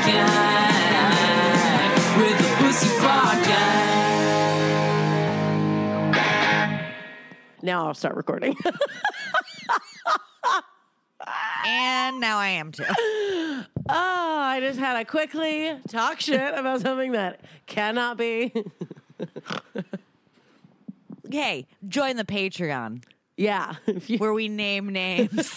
gang. With the Pussy Fart Gang. Now I'll start recording. And now I am too. Oh, I just had to quickly talk shit about something that cannot be. Hey, join the Patreon Yeah. where we name names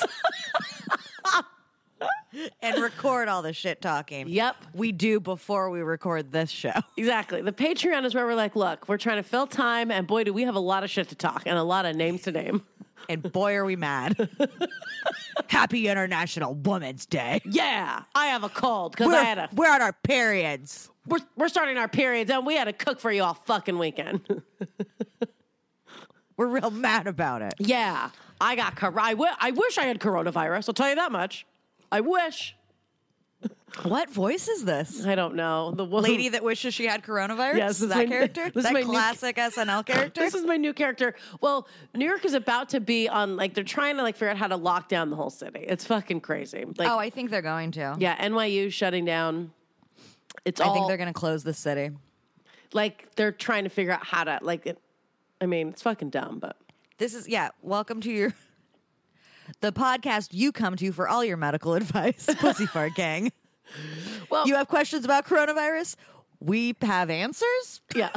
and record all the shit talking. Yep. We do before we record this show. Exactly. The Patreon is where we're like, look, we're trying to fill time, and boy, do we have a lot of shit to talk and a lot of names to name. And boy, are we mad. Happy International Women's Day. Yeah, I have a cold because I had We're on our periods. we're starting our periods, and we had to cook for you all fucking weekend. We're real mad about it. Yeah, I got I wish I had coronavirus. I'll tell you that much. I wish. What voice is this? I don't know. The Lady that wishes she had coronavirus? Yes, Is that character? this is That my classic SNL character? This is my new character. Well, New York is about to be on, like, they're trying to, like, figure out how to lock down the whole city. It's fucking crazy. Like, I think they're going to. yeah, NYU shutting down. It's I all, think they're going to close the city. like, they're trying to figure out how to, like, I mean, it's fucking dumb, but. This is, welcome to the podcast you come to for all your medical advice, Pussy Fart Gang. Well, You have questions about coronavirus? We have answers? yeah.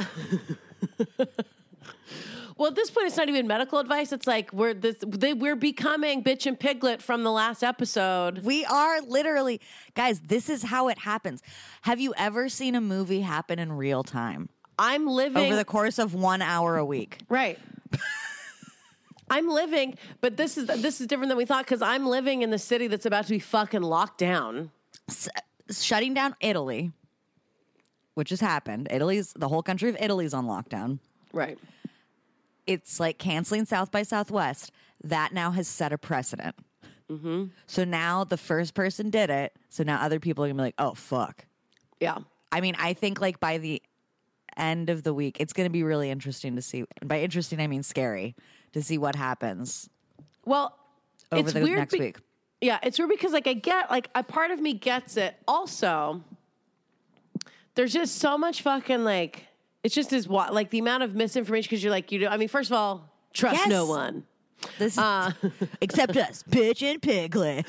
Well, at this point, it's not even medical advice. It's like we're becoming Bitch and Piglet from the last episode. We are literally, guys, this is how it happens. Have you ever seen a movie happen in real time? I'm living Over the course of 1 hour a week. right. I'm living, but this is different than we thought because I'm living in the city that's about to be fucking locked down. Shutting down Italy, which has happened. The whole country of Italy's on lockdown. Right. It's like canceling South by Southwest. That now has set a precedent. Mm-hmm. So now the first person did it. So now other people are going to be like, oh, fuck. Yeah. I mean, I think like by the end of the week, it's going to be really interesting to see. And by interesting, I mean scary to see what happens Well, over it's the weird next week. Yeah, it's weird because, like, I get, like, a part of me gets it. Also, there's just so much fucking, like, it's just as, like, the amount of misinformation because you're like, I mean, first of all, trust no one. This except us, Bitch and Piglet.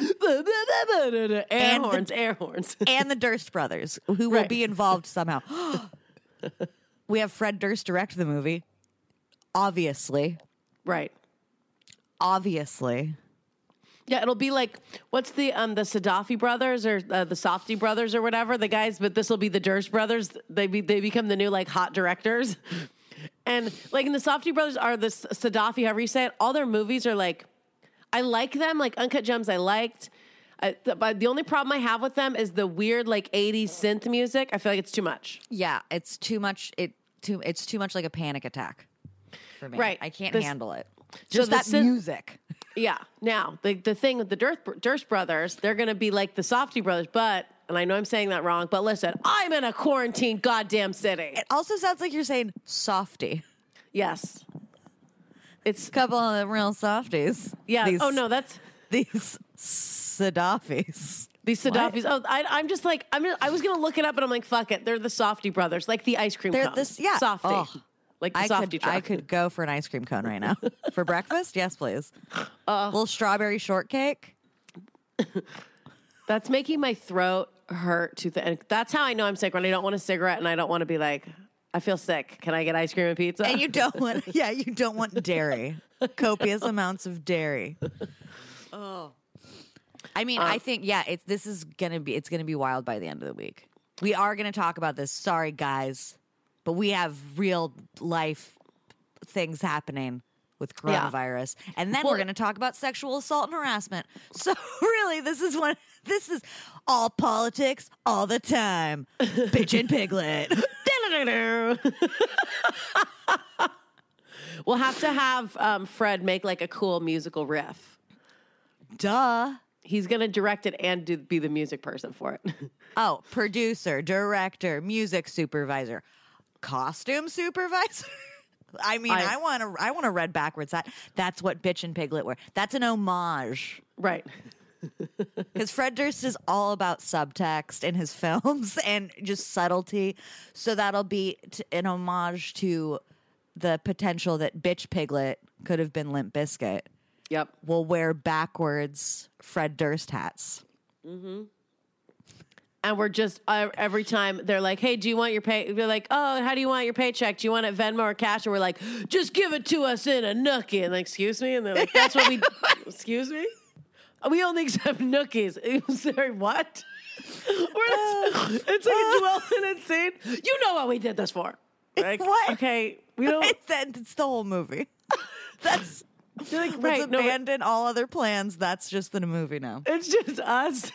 Air horns. And the Durst brothers, who will be involved somehow. We have Fred Durst direct the movie. Obviously. Right. Obviously. Yeah, it'll be like, what's the Sadaffi brothers or the Softy brothers or whatever, the guys, but this will be the Durst brothers. They become the new, like, hot directors. And, like, in the Softy brothers are the Sadaffi, however you say it, all their movies are, like, I like them. Like, Uncut Gems I liked. But the only problem I have with them is the weird, like, 80s synth music. I feel like it's too much. Yeah, it's too much. It's too much like a panic attack for me. Right. I can't handle it. So Just that music. Yeah. Now, the thing with the Durst brothers, they're going to be like the Softy brothers, but, and I know I'm saying that wrong, but listen, I'm in a quarantine goddamn city. It also sounds like you're saying softy. Yes. It's A couple of the real softies. yeah. That's these Sadaffis. these Sadaffis. Oh, I'm just like I was gonna look it up, but I'm like, fuck it. They're the Softy brothers, like the ice cream They're cone. this, yeah. Softy, Oh. like the Softy truck. I could go for an ice cream cone right now. For breakfast? Yes, please. A little strawberry shortcake. That's making my throat hurt. And that's how I know I'm sick, when I don't want a cigarette and I don't want to be like, I feel sick. Can I get ice cream and pizza? And you don't want, you don't want dairy. Copious amounts of dairy. Oh. I mean, I think, it's going to be wild by the end of the week. We are going to talk about this. Sorry, guys. But we have real life things happening with coronavirus. Yeah. And then we're going to talk about sexual assault and harassment. So really, this is all politics all the time. Bitch and Piglet. We'll have to have Fred make like a cool musical riff. Duh. He's going to direct it and be the music person for it. Oh, producer, director, music supervisor, costume supervisor. I mean, I want to read backwards. That's what Bitch and Piglet were. That's an homage. Right. Because Fred Durst is all about subtext in his films and just subtlety. So that'll be an homage to the potential that Bitch Piglet could have been Limp Bizkit. Yep. Will wear backwards Fred Durst hats. And we're just every time they're like, "Hey, do you want your pay?" They're like, "Oh, how do you want your paycheck? Do you want it Venmo or cash?" And we're like, "Just give it to us in a nookie." And like, "Excuse me?" And they're like, "That's what we." Excuse me? We only accept nookies. Sorry, what? It's like a 12-minute scene. You know what we did this for? Like, What? Okay, we don't. It's the whole movie. That's You're like, let's right? No, abandon all other plans. That's just the movie now. it's just us.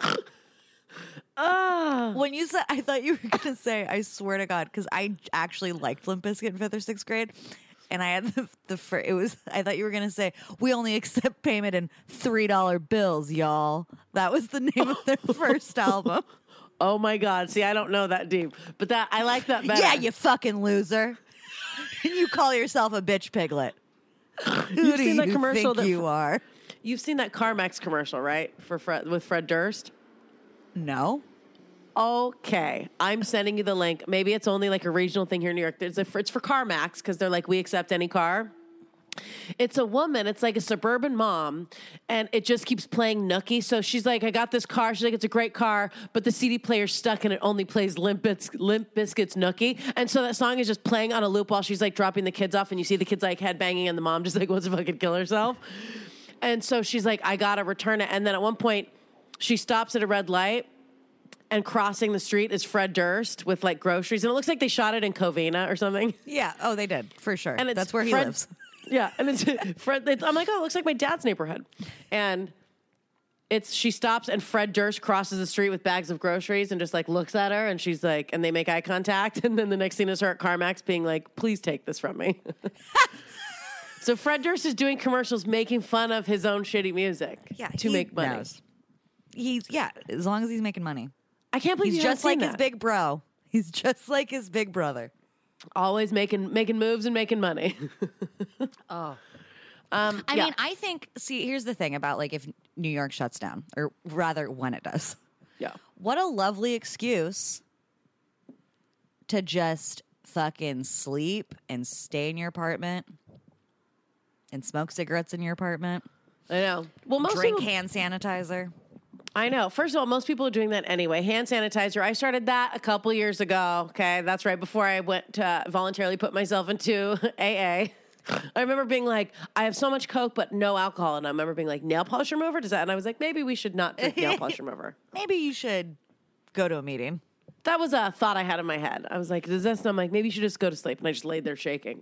When you said, I thought you were going to say, I swear to God, because I actually liked Limp Bizkit in 5th or 6th grade. And I had I thought you were going to say, we only accept payment in $3 bills, y'all. That was the name of their first album. Oh my God! See, I don't know that deep, but that I like that better. Yeah, you fucking loser. And you call yourself a bitch piglet. Who do seen you that commercial think you are? You've seen that CarMax commercial, right? With Fred Durst. No. Okay, I'm sending you the link. Maybe it's only like a regional thing here in New York. It's for CarMax because they're like, we accept any car. It's a woman. It's like a suburban mom, and it just keeps playing Nookie. So she's like, I got this car. She's like, it's a great car, but the CD player's stuck, and it only plays Limp Bizkit's Nookie. And so that song is just playing on a loop while she's like dropping the kids off, and you see the kids like headbanging, and the mom just like wants to fucking kill herself. And so she's like, I gotta return it. And then at one point, she stops at a red light. And crossing the street is Fred Durst with like groceries. And it looks like they shot it in Covina or something. Yeah. Oh, they did, for sure. And that's where he Fred, lives. Yeah. And it's Fred. I'm like, oh, it looks like my dad's neighborhood. And she stops and Fred Durst crosses the street with bags of groceries and just like looks at her. And she's like, and they make eye contact. And then the next scene is her at CarMax being like, please take this from me. So Fred Durst is doing commercials making fun of his own shitty music to make money. Knows. As long as he's making money. I can't believe He's you just haven't like seen his that. big bro. He's just like his big brother. Always making moves and making money. I mean, I think, here's the thing about like if New York shuts down, or rather when it does. Yeah. What a lovely excuse to just fucking sleep and stay in your apartment and smoke cigarettes in your apartment. I know. Well, most Drink people, hand sanitizer. I know. First of all, most people are doing that anyway. Hand sanitizer. I started that a couple years ago. Okay, that's right before I went to voluntarily put myself into AA. I remember being like, I have so much Coke, but no alcohol. And I remember being like, nail polish remover? Does that? And I was like, maybe we should not drink nail polish remover. Maybe you should go to a meeting. That was a thought I had in my head. I was like, does this? And I'm like, maybe you should just go to sleep. And I just laid there shaking.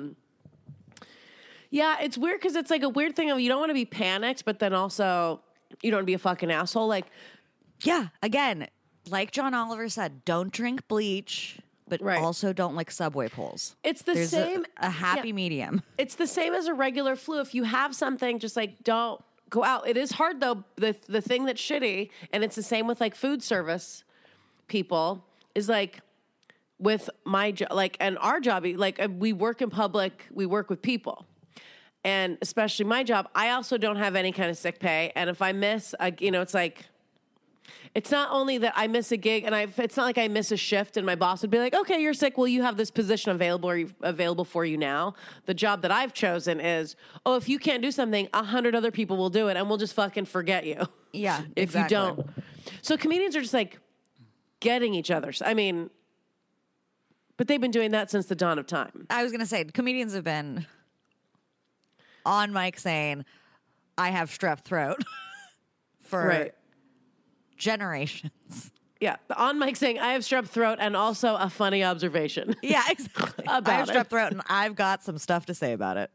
Yeah, it's weird because it's like a weird thing of you don't want to be panicked, but then also you don't want to be a fucking asshole. Like, yeah, again, like John Oliver said, don't drink bleach, but Right. also don't lick subway poles. it's the There's same. a happy medium. It's the same as a regular flu. If you have something, just like don't go out. It is hard though. The thing that's shitty, and it's the same with like food service people, is like with my job, like and our job, like we work in public, we work with people. And especially my job, I also don't have any kind of sick pay. And if I miss, it's like, it's not only that I miss a gig, and it's not like I miss a shift, and my boss would be like, "Okay, you're sick. Well, you have this position available for you now." The job that I've chosen is, oh, if you can't do something, 100 other people will do it, and we'll just fucking forget you. Yeah, if exactly. you don't. So comedians are just like getting each other. I mean, but they've been doing that since the dawn of time. I was going to say, comedians have been on mic saying, I have strep throat for Right. generations. Yeah, on mic saying I have strep throat, and also a funny observation. Yeah, exactly. About I have it. strep throat, and I've got some stuff to say about it.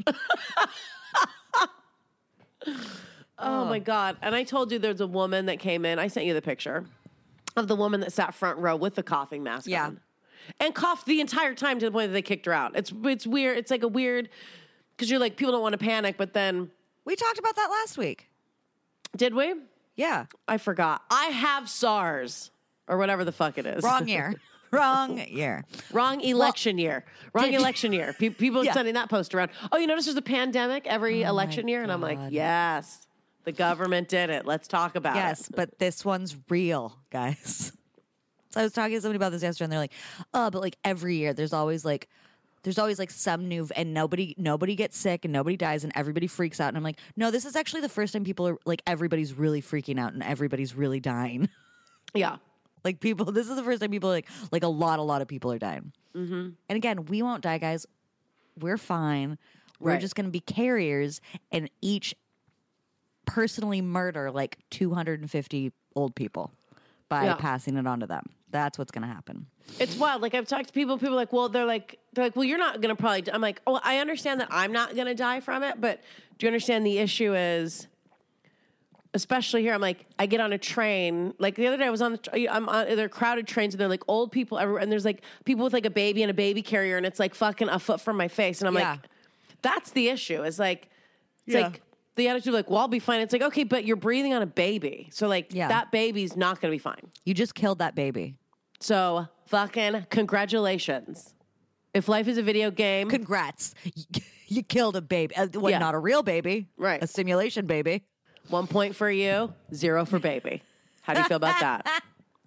Oh my God. And I told you there's a woman that came in. I sent you the picture of the woman that sat front row with the coughing mask Yeah. on. And coughed the entire time to the point that they kicked her out. It's weird. It's like a weird, because you're like, people don't want to panic, but then, We talked about that last week. did we? Yeah. I forgot. I have SARS, or whatever the fuck it is. Wrong year. Wrong year. Wrong election year. Wrong did- election year. People are Yeah. sending that post around. Oh, you notice there's a pandemic every Oh election my year? And I'm like, God. yes. The government did it. Let's talk about it. Yes, but this one's real, guys. So I was talking to somebody about this yesterday, and they're like, "Oh, but like every year, there's always like some new, and nobody gets sick, and nobody dies, and everybody freaks out." And I'm like, "No, this is actually the first time people are like everybody's really freaking out, and everybody's really dying." Yeah. Like people, this is the first time people are like a lot of people are dying. Mm-hmm. And again, we won't die, guys. We're fine. We're Right. just going to be carriers, and each personally murder like 250 old people by passing it on to them. That's what's going to happen. It's wild. Like I've talked to people are like, well, they're like, well, you're not going to probably, I'm like, oh, I understand that I'm not going to die from it, but do you understand the issue is, especially here, I'm like, I get on a train. Like the other day I was they're crowded trains and they're like old people everywhere. And there's like people with like a baby and a baby carrier and it's like fucking a foot from my face. And I'm like, that's the issue. It's like, like the attitude like, well, I'll be fine. It's like, okay, but you're breathing on a baby. So like that baby's not going to be fine. You just killed that baby. So fucking congratulations. If life is a video game. Congrats. You killed a baby. Not a real baby. Right. A simulation baby. 1 point for you, 0 for baby. How do you feel about that?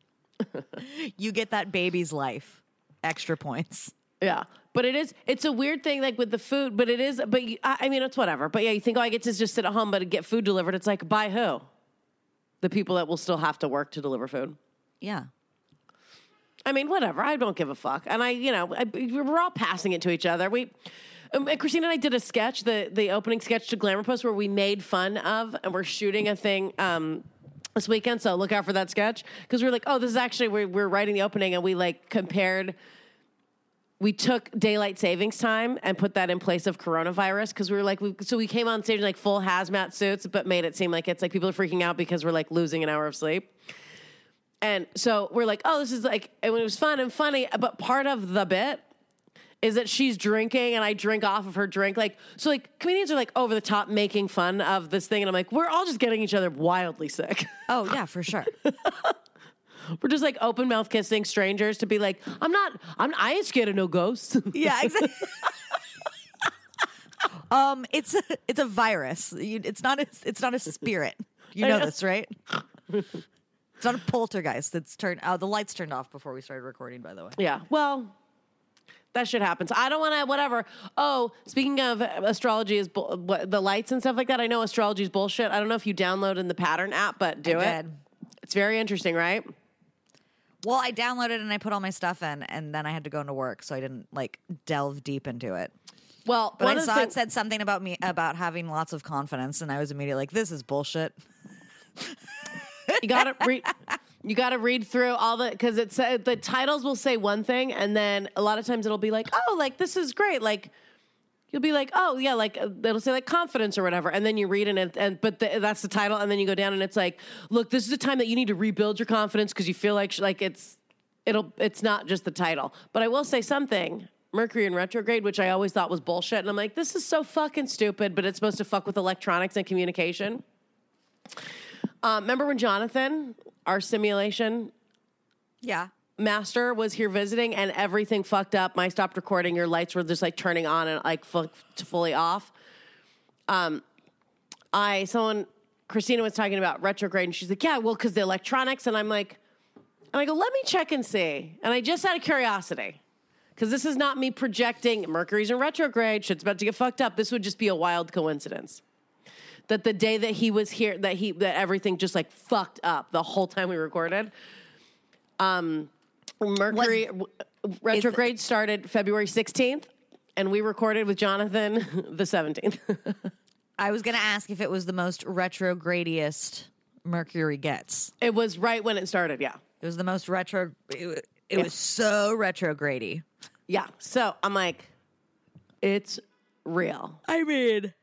You get that baby's life. Extra points. Yeah. But it's a weird thing like with the food, but I mean, it's whatever. But yeah, you think, oh, I get to just sit at home, but get food delivered. It's like, by who? The people that will still have to work to deliver food. Yeah. I mean, whatever. I don't give a fuck. And we're all passing it to each other. Christina and I did a sketch, the opening sketch to Glamour Post, where we made fun of, and we're shooting a thing this weekend. So look out for that sketch because we're like, oh, this is actually we're writing the opening, and we like compared. We took daylight savings time and put that in place of coronavirus because we were like, we came on stage in like full hazmat suits, but made it seem like it's like people are freaking out because we're like losing an hour of sleep. And so we're like, oh, this is like, and it was fun and funny, but part of the bit is that she's drinking and I drink off of her drink. Like, so like comedians are like over the top making fun of this thing. And I'm like, we're all just getting each other wildly sick. Oh yeah, for sure. We're just like open mouth kissing strangers to be like, I ain't scared of no ghosts. Yeah, exactly. It's a virus. It's not a spirit. You know this, right? It's not a poltergeist. The lights turned off before we started recording, by the way. Yeah. Well, that shit happens. I don't want to, whatever. Oh, speaking of astrology is the lights and stuff like that. I know astrology is bullshit. I don't know if you downloaded the Pattern app, but do it. Did. It's very interesting, right? Well, I downloaded and I put all my stuff in, and then I had to go into work, so I didn't like delve deep into it. Well, but I saw it said something about having lots of confidence, and I was immediately like, "This is bullshit." You gotta read. You gotta read through all because the titles will say one thing, and then a lot of times it'll be like, "Oh, like this is great." Like you'll be like, "Oh, yeah," like it'll say like confidence or whatever, and then you read it, that's the title, and then you go down and it's like, "Look, this is a time that you need to rebuild your confidence because you feel like it's not just the title." But I will say something. Mercury in retrograde, which I always thought was bullshit, and I'm like, this is so fucking stupid, but it's supposed to fuck with electronics and communication. Remember when Jonathan, our simulation master, was here visiting and everything fucked up? I stopped recording. Your lights were just like turning on and like fully off. Christina was talking about retrograde and she's like, yeah, well, because the electronics. And I go, let me check and see. And I just out of curiosity, because this is not me projecting Mercury's in retrograde, shit's about to get fucked up. This would just be a wild coincidence. That the day that he was here, that everything just like fucked up the whole time we recorded. Mercury retrograde started February 16th, and we recorded with Jonathan the 17th. I was going to ask if it was the most retrogradiest Mercury gets. It was right when it started, yeah. It was the most retro. It was so retrogrady. Yeah. So I'm like, it's real. I mean,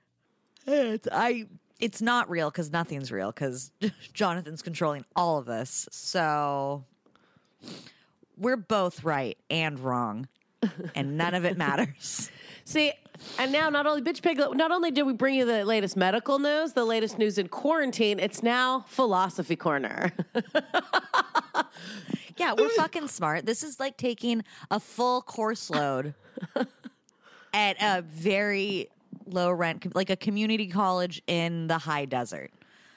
it's not real because nothing's real because Jonathan's controlling all of this. So we're both right and wrong, and none of it matters. See, and now not only did we bring you the latest medical news, the latest news in quarantine, it's now philosophy corner. Yeah, we're fucking smart. This is like taking a full course load at a very low rent, like a community college in the high desert.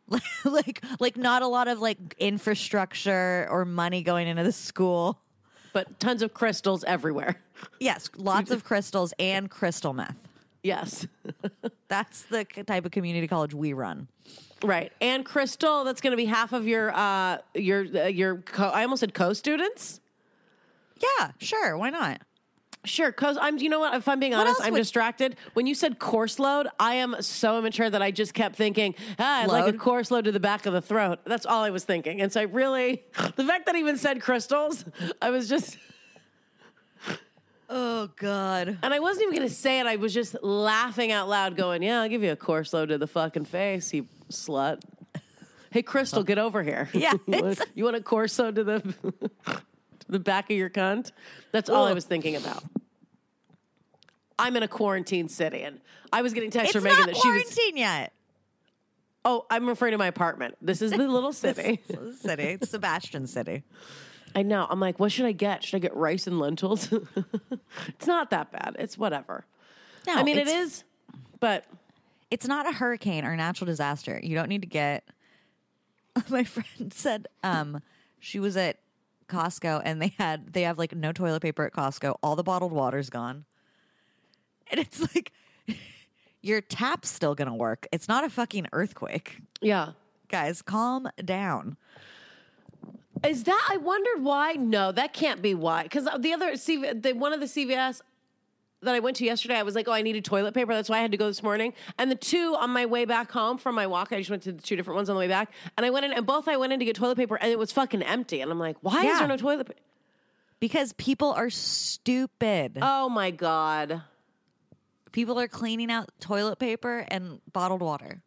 like not a lot of like infrastructure or money going into the school. But tons of crystals everywhere. Yes, lots of crystals and crystal meth. Yes. That's the type of community college we run. Right. And crystal, that's going to be half of your I almost said co-students. Yeah, sure. Why not? Sure, you know what? If I'm being honest, I'm distracted. When you said course load, I am so immature that I just kept thinking, I'd like a course load to the back of the throat. That's all I was thinking. And so the fact that I even said crystals, I was just. Oh, God. And I wasn't even going to say it. I was just laughing out loud going, yeah, I'll give you a course load to the fucking face, you slut. Hey, Crystal, get over here. Yeah. You want a course load to the back of your cunt? That's all I was thinking about. I'm in a quarantine city, and I was getting text from Megan that she was. It's not quarantine yet. Oh, I'm referring to my apartment. This is the little city. It's Sebastian City. I know. I'm like, what should I get? Should I get rice and lentils? It's not that bad. It's whatever. No, I mean, it is, but it's not a hurricane or a natural disaster. You don't need to get. My friend said she was at Costco and they have like no toilet paper at Costco. All the bottled water's gone. And it's like your tap's still going to work. It's not a fucking earthquake. yeah. Guys, calm down. Is that, I wondered why. No, that can't be why. Because one of the CVS that I went to yesterday, I was like, oh, I needed toilet paper. That's why I had to go this morning. And the two on my way back home from my walk, I just went to the two different ones on the way back. And I went in to get toilet paper and it was fucking empty. And I'm like, why is there no toilet paper? Because people are stupid. Oh my God. People are cleaning out toilet paper and bottled water.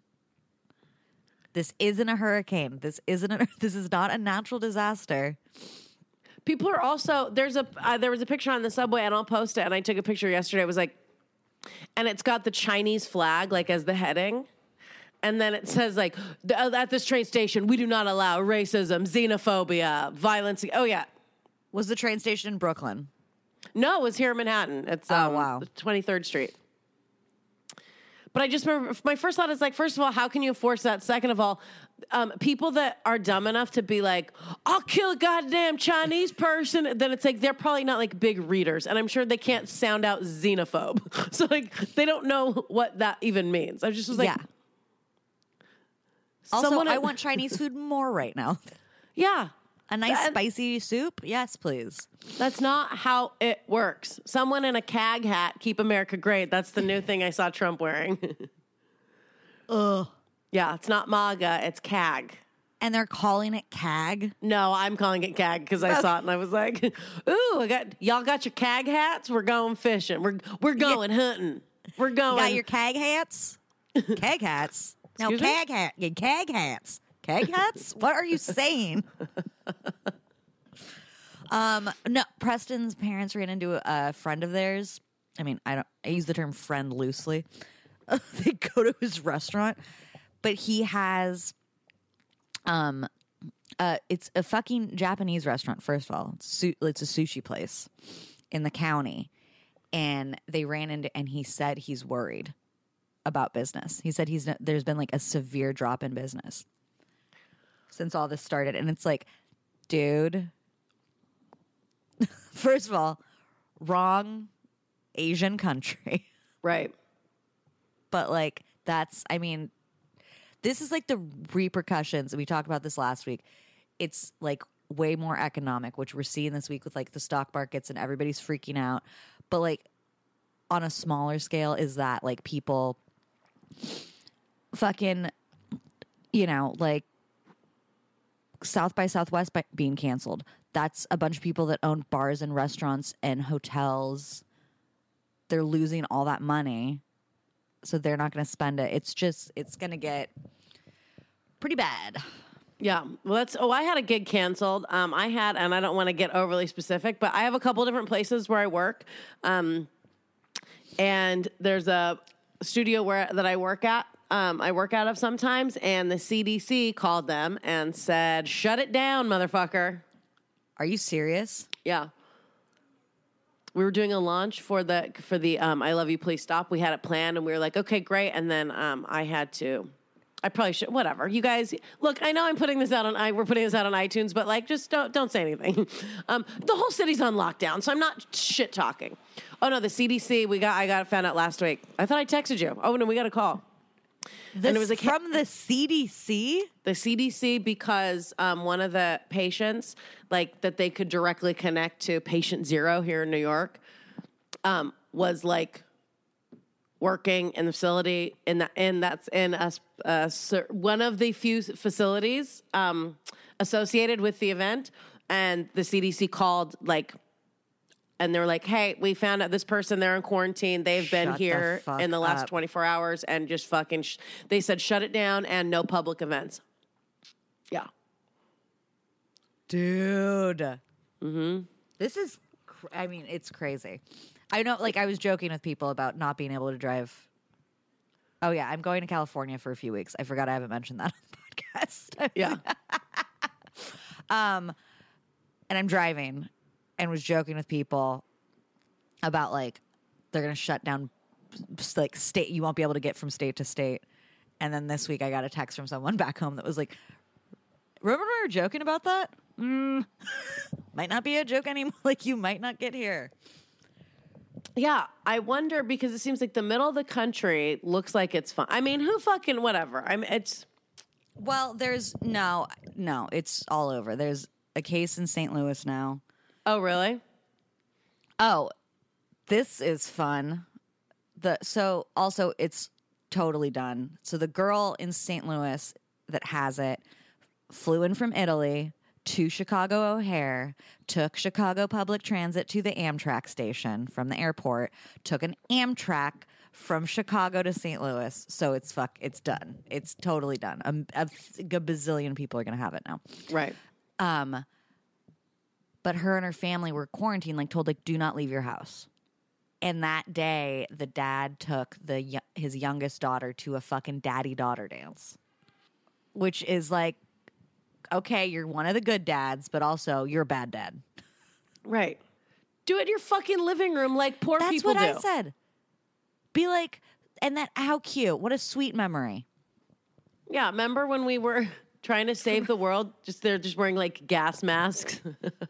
This isn't a hurricane. This is not a natural disaster. People are also, there was a picture on the subway and I'll post it. And I took a picture yesterday. It was like, and it's got the Chinese flag like as the heading. And then it says like, at this train station, we do not allow racism, xenophobia, violence. Oh yeah. Was the train station in Brooklyn? No, it was here in Manhattan. It's 23rd Street. But I just remember, my first thought is like, first of all, how can you enforce that? Second of all, people that are dumb enough to be like, I'll kill a goddamn Chinese person, then it's like, they're probably not like big readers. And I'm sure they can't sound out xenophobe. So like, they don't know what that even means. I just was like, yeah. Also, I want Chinese food more right now. Yeah. A nice spicy soup? Yes, please. That's not how it works. Someone in a CAG hat, keep America great. That's the new thing I saw Trump wearing. Ugh. Yeah, it's not MAGA, it's CAG. And they're calling it CAG? No, I'm calling it CAG because I saw it and I was like, ooh, y'all got your CAG hats? We're going fishing. We're going hunting. We're going. You got your CAG hats? CAG hats? No, CAG hat. Yeah, CAG hats. CAG hats? What are you saying? No, Preston's parents ran into a friend of theirs. I mean, I use the term friend loosely. They go to his restaurant, but he has, it's a fucking Japanese restaurant. First of all, it's a sushi place in the county, and they ran into, and he said he's worried about business. He said there's been like a severe drop in business since all this started, and it's like, dude. First of all, wrong Asian country. Right. But like, I mean, this is like the repercussions. We talked about this last week. It's like way more economic, which we're seeing this week with like the stock markets and everybody's freaking out. But like on a smaller scale is that like people fucking, like South by Southwest being canceled. That's a bunch of people that own bars and restaurants and hotels. They're losing all that money. So they're not going to spend it. It's going to get pretty bad. Yeah. Well, I had a gig canceled. And I don't want to get overly specific, but I have a couple different places where I work. And there's a studio that I work at. I work out of sometimes, and the CDC called them and said, shut it down, motherfucker. Are you serious? Yeah. We were doing a launch for the I Love You, Please Stop. We had it planned, and we were like, okay, great. And then I had to I probably should. Whatever, you guys. Look, I know we're putting this out on iTunes, but like, just don't say anything. The whole city's on lockdown, so I'm not shit talking. Oh no, the CDC. I found out last week. I thought I texted you. Oh no, we got a call. And it was like from the CDC. The CDC, because one of the patients, like that they could directly connect to patient 0 here in New York, was like working in the facility that's in one of the few facilities associated with the event, and the CDC called and they were like, hey, we found out this person, they're in quarantine. They've been here in the last 24 hours and just fucking, they said shut it down and no public events. Yeah. Dude. Mm-hmm. This is, it's crazy. I know, I was joking with people about not being able to drive. Oh, yeah, I'm going to California for a few weeks. I forgot I haven't mentioned that on the podcast. Yeah. And I'm driving. And was joking with people about they're going to shut down state. You won't be able to get from state to state. And then this week I got a text from someone back home that was like, remember we were joking about that? Might not be a joke anymore. You might not get here. Yeah, I wonder because it seems like the middle of the country looks like it's fun. I mean, who fucking whatever. it's. Well, there's no, it's all over. There's a case in St. Louis now. Oh, really? Oh, this is fun. So also it's totally done. So the girl in St. Louis that has it flew in from Italy to Chicago O'Hare, took Chicago Public Transit to the Amtrak station from the airport, took an Amtrak from Chicago to St. Louis. So it's done. It's totally done. A bazillion people are going to have it now. Right. But her and her family were quarantined, told, do not leave your house. And that day, the dad took his youngest daughter to a fucking daddy-daughter dance. Which is okay, you're one of the good dads, but also you're a bad dad. Right. Do it in your fucking living room like poor people do. That's what I said. Be and how cute. What a sweet memory. Yeah, remember when we were trying to save the world? They're just wearing gas masks.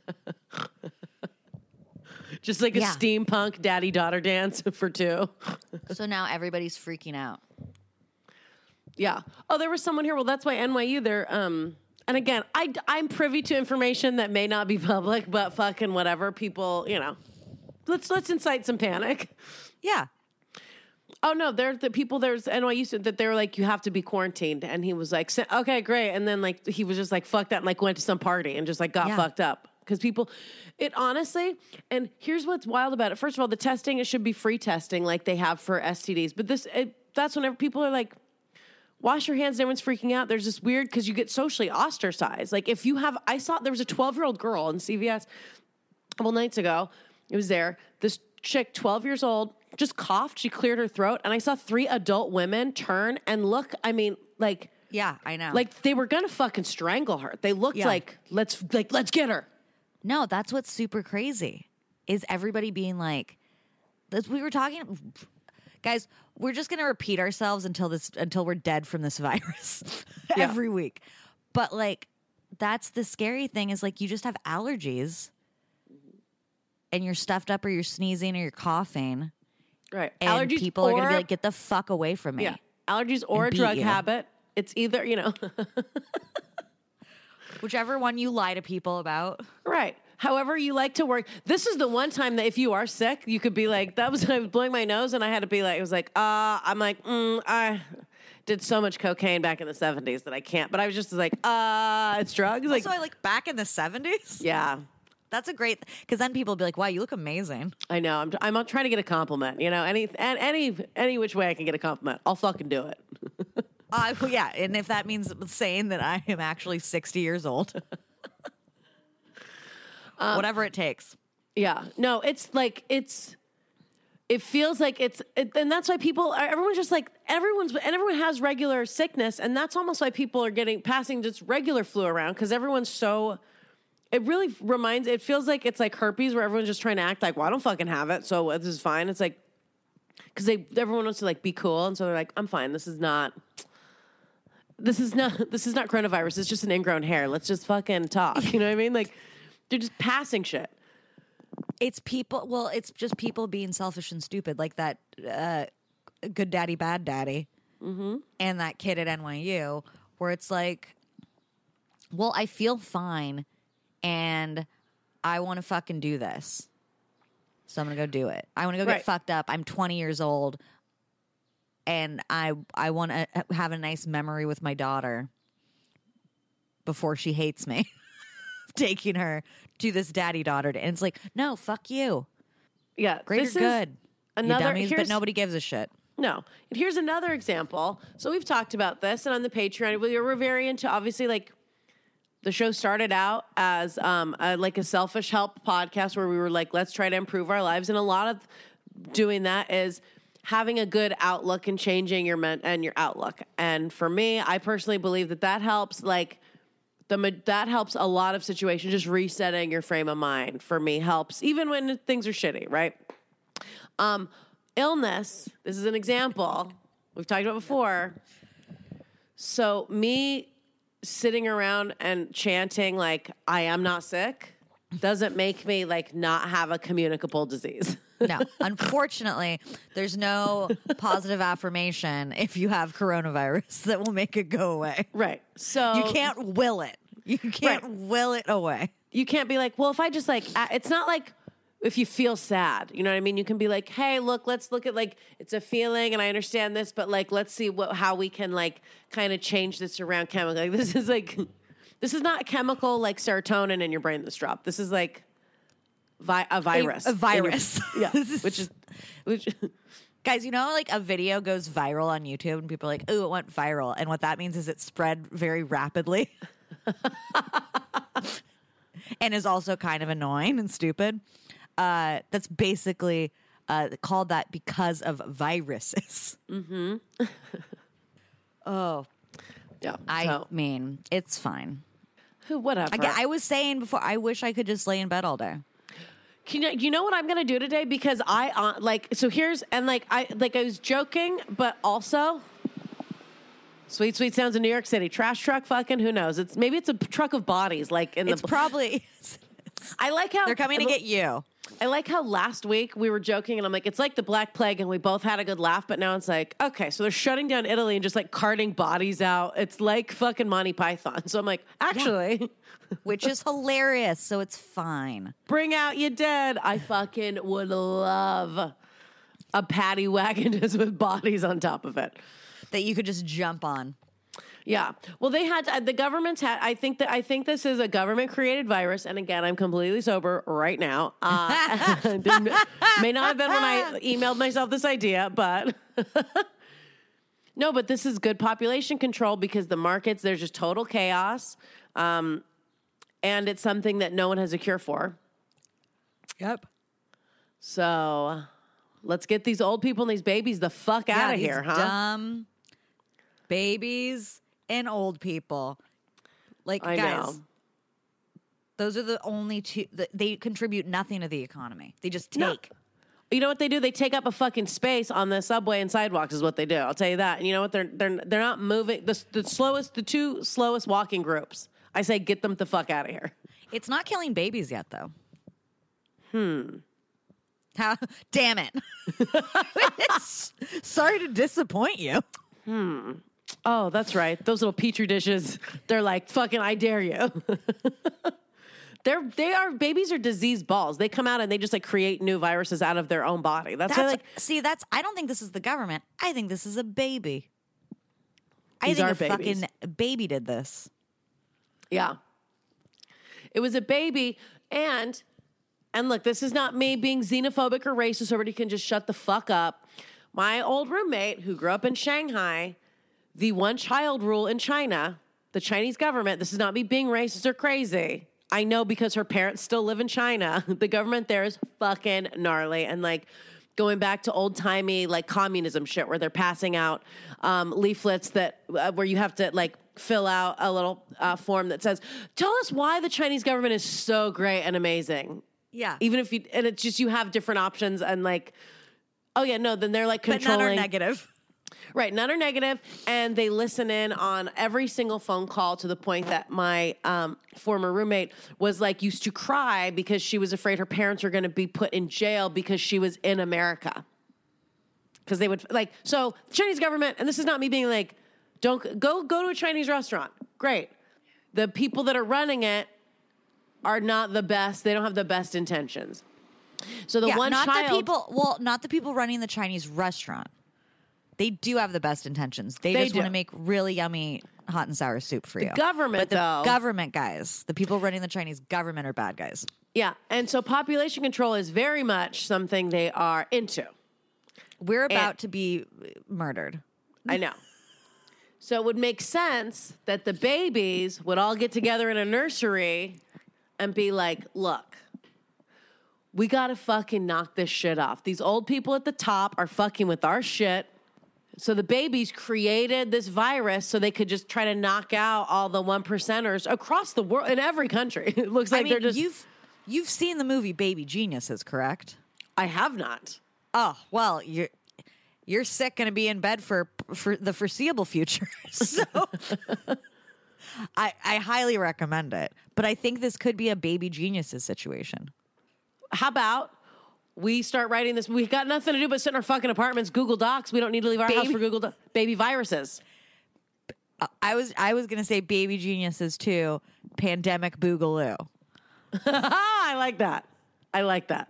Just a steampunk daddy-daughter dance for 2. So now everybody's freaking out. Yeah. Oh, there was someone here. Well, that's why NYU, they're, and again, I'm privy to information that may not be public, but fucking whatever. People, let's incite some panic. Yeah. Oh no, they're the people. There's NYU said that they were you have to be quarantined, and he was okay, great, and then he was just fuck that, and went to some party and just got fucked up because people. It honestly, and here's what's wild about it. First of all, the testing, it should be free testing like they have for STDs, but that's whenever people are wash your hands. Everyone's freaking out. There's this weird because you get socially ostracized. If you have, I saw there was a 12-year-old girl in CVS a couple nights ago. It was there. This chick, 12 years old, just coughed. She cleared her throat. And I saw 3 adult women turn and look. I mean, yeah, I know. They were going to fucking strangle her. They looked let's get her. No, that's what's super crazy is everybody being we were talking, guys, we're just going to repeat ourselves until we're dead from this virus every week. But that's the scary thing is you just have allergies and you're stuffed up or you're sneezing or you're coughing. Right. And allergies people are going to be get the fuck away from me. Yeah. Allergies or a drug habit. It's either, whichever one you lie to people about. Right. However you like to work. This is the one time that if you are sick, you could be that was when I was blowing my nose and I had to be it was I'm I did so much cocaine back in the 70s that I can't. But I was just it's drugs. So back in the 70s? Yeah. That's a great, because then people will be wow, you look amazing. I know. I'm trying to get a compliment. Any which way I can get a compliment, I'll fucking do it. Yeah, and if that means saying that I am actually 60 years old, whatever it takes. Yeah. No, it feels and that's why everyone's just everyone has regular sickness, and that's almost why people are passing just regular flu around because everyone's so. It really it feels it's herpes where everyone's just trying to act well, I don't fucking have it, so this is fine. It's because everyone wants to be cool, and so they're I'm fine. This is not. this is not coronavirus. It's just an ingrown hair. Let's just fucking talk. You know what I mean? Like, they're just passing shit. It's people. Well, it's just people being selfish and stupid, like that good daddy, bad daddy, and that kid at NYU, where it's like, well, I feel fine, and I want to fucking do this, so I'm gonna go do it. I want to go Right. get fucked up. I'm 20 years old, and I want to have a nice memory with my daughter before she hates me. Taking her to this daddy daughter, and it's like, no, fuck you. Yeah, Greater this is good. Another You dummies, but here's- nobody gives a shit. No. And here's another example. So we've talked about this, and on the Patreon, we're very into, obviously, like, the show started out as like a selfish help podcast where we were like, let's try to improve our lives. And a lot of doing that is having a good outlook and changing your outlook. And for me, I personally believe that helps, like, that helps a lot of situations. Just resetting your frame of mind, for me, helps, even when things are shitty, right? Illness, this is an example we've talked about before. So me sitting around and chanting like I am not sick doesn't make me like not have a communicable disease. No, unfortunately, there's no positive affirmation if you have coronavirus that will make it go away. Right. So You can't will it. You can't will it away. you can't be like, well, if I just like, it's not like if you feel sad, you know what I mean? You can be like, hey, look, let's look at like, it's a feeling and I understand this, but like, let's see how we can like kind of change this around chemically. Like, this is not chemical like serotonin in your brain that's dropped. This is like a virus. A virus. Yeah. which Guys, you know, like a video goes viral on YouTube and people are like, ooh, it went viral. And what that means is it spread very rapidly and is also kind of annoying and stupid. That's basically called that because of viruses. Mm-hmm. Oh, yeah. I mean, it's fine. Whatever. Again, I was saying before, I wish I could just lay in bed all day. You know what I'm gonna do today? Because I I was joking, but also sweet sounds in New York City. Trash truck, fucking who knows? Maybe it's a truck of bodies. Like It's probably I like how they're coming to get you. I like how last week we were joking and I'm like, it's like the Black Plague and we both had a good laugh, but now it's like, okay, so they're shutting down Italy and just like carting bodies out. It's like fucking Monty Python. So I'm like, actually, Which is hilarious, so it's fine. bring out your dead. I fucking would love a paddy wagon just with bodies on top of it. That you could just jump on. Yeah. Well, the government's had, I think this is a government created virus. And again, I'm completely sober right now. May not have been when I emailed myself this idea, but no, but this is good population control because the markets, there's just total chaos. And it's something that no one has a cure for. Yep. So let's get these old people and these babies the fuck out of these here, huh? Dumb babies and old people. Like, I guys, know. those are the only two. They contribute nothing to the economy. They just No. take. You know what they do? They take up a fucking space on the subway and sidewalks is what they do. I'll tell you that. And you know what? They're not moving. The two slowest walking groups. I say get them the fuck out of here. It's not killing babies yet, though. How? Damn it. Sorry to disappoint you. Oh, that's right. Those little petri dishes. They're like fucking. I dare you. Babies are disease balls. They come out and they just like create new viruses out of their own body. That's why, like, I don't think this is the government. I think this is a baby. I These think are a babies. fucking baby did this. yeah. It was a baby, and look, this is not me being xenophobic or racist. Somebody can just shut the fuck up. My old roommate who grew up in Shanghai, the one-child rule in China, the Chinese government, this is not me being racist or crazy. I know because her parents still live in China. The government there is fucking gnarly. And like going back to old-timey like communism shit where they're passing out leaflets that where you have to like fill out a little form that says, tell us why the Chinese government is so great and amazing. Yeah. Even if it's just you have different options and like, oh yeah, no, then they're like But none controlling. are negative. Right, none are negative, and they listen in on every single phone call to the point that my former roommate was like, used to cry because she was afraid her parents were going to be put in jail because she was in America. Because they would, like, so the Chinese government, and this is not me being like, don't go to a Chinese restaurant. Great. The people that are running it are not the best. They don't have the best intentions. So the one not child... not the people running the Chinese restaurant. They do have the best intentions. They just do. want to make really yummy hot and sour soup for you. Government, but the though. government guys, the people running the Chinese government are bad guys. Yeah, and so population control is very much something they are into. We're about to be murdered. I know. So it would make sense that the babies would all get together in a nursery and be like, look, we got to fucking knock this shit off. These old people at the top are fucking with our shit. So the babies created this virus so they could just try to knock out all the 1%ers across the world, in every country. It looks like they're just... You've seen the movie Baby Geniuses, correct? I have not. Oh, well, you're sick going to be in bed for the foreseeable future. So I highly recommend it. But I think this could be a Baby Geniuses situation. How about we start writing this? We got nothing to do but sit in our fucking apartments, Google Docs. We don't need to leave our house for Google baby viruses. I was going to say Baby Geniuses 2, Pandemic Boogaloo. I like that. I like that.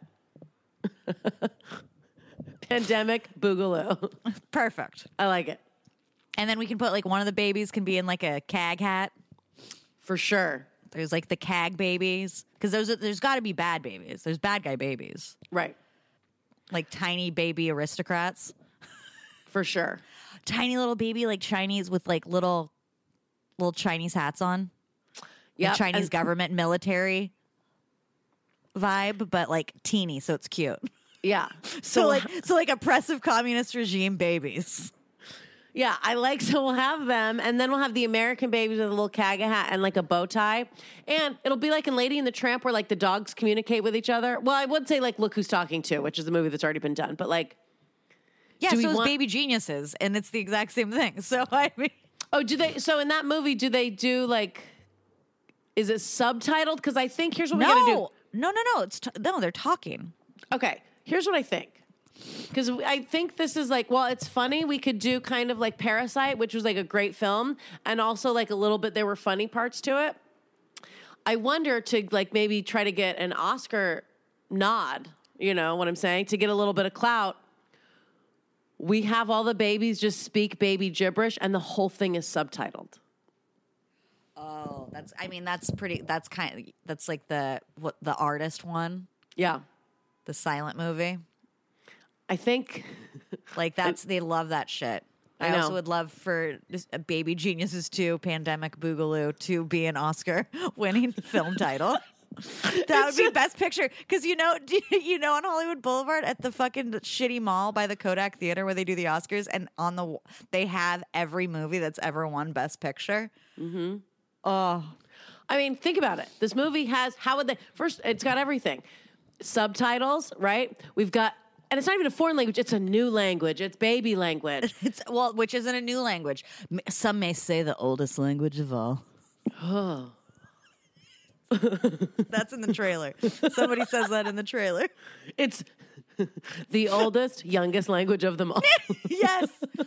Pandemic Boogaloo. Perfect. I like it. And then we can put like one of the babies can be in like a CAG hat. For sure. There's like the CAG babies. Because there's got to be bad babies. There's bad guy babies. Right. Like tiny baby aristocrats. For sure. Tiny little baby like Chinese with like little Chinese hats on. Yeah. Like Chinese government military vibe, but like teeny, so it's cute. Yeah. So like oppressive communist regime babies. Yeah, so we'll have them, and then we'll have the American babies with a little Kaga hat and like a bow tie. And it'll be like in Lady and the Tramp where like the dogs communicate with each other. Well, I would say like Look Who's Talking To, which is a movie that's already been done. But like, yeah, so it's Baby Geniuses, and it's the exact same thing. So I mean, do they? So in that movie, do they do like? Is it subtitled? Because I think here's what we gotta do. No. No, they're talking. Okay, here's what I think. Because I think this is like, well, it's funny. We could do kind of like Parasite, which was like a great film, and also like a little bit there were funny parts to it. I wonder to like maybe try to get an Oscar nod, you know what I'm saying, to get a little bit of clout. We have all the babies just speak baby gibberish, and the whole thing is subtitled. Oh, that's like the artist one. Yeah. The silent movie. I think like they love that shit. I also would love for Baby Geniuses 2, Pandemic Boogaloo to be an Oscar winning film title. That would be best picture. Because you know on Hollywood Boulevard at the fucking shitty mall by the Kodak Theater where they do the Oscars, and they have every movie that's ever won Best Picture. Mm-hmm. Oh. I mean, think about it. This movie has, first, it's got everything. Subtitles, right? We've got, and it's not even a foreign language, it's a new language. It's baby language. Which isn't a new language. Some may say the oldest language of all. Oh. That's in the trailer. Somebody says that in the trailer. It's the oldest, youngest language of them all. Yes.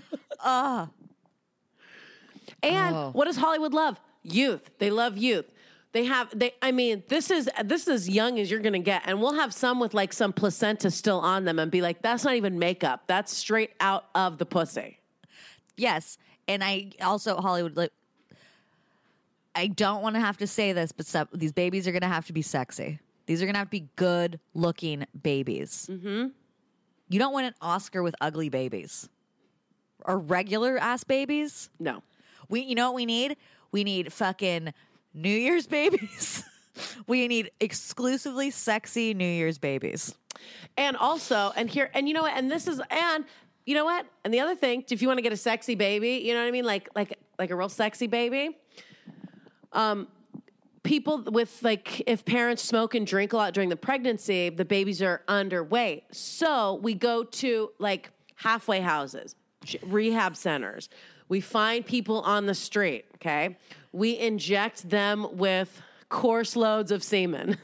And what does Hollywood love? Youth. They love youth. This is as young as you're going to get. And we'll have some with like some placenta still on them and be like, that's not even makeup. That's straight out of the pussy. Yes. And I also, Hollywood, I don't want to have to say this, but these babies are going to have to be sexy. These are going to have to be good looking babies. Mm-hmm. You don't want an Oscar with ugly babies or regular ass babies. No. You know what we need? We need fucking New Year's babies. We need exclusively sexy New Year's babies. And also, and you know what? And you know what? And the other thing, if you want to get a sexy baby, you know what I mean? Like a real sexy baby. People with if parents smoke and drink a lot during the pregnancy, the babies are underweight. So we go to halfway houses, rehab centers. We find people on the street, okay? We inject them with course loads of semen.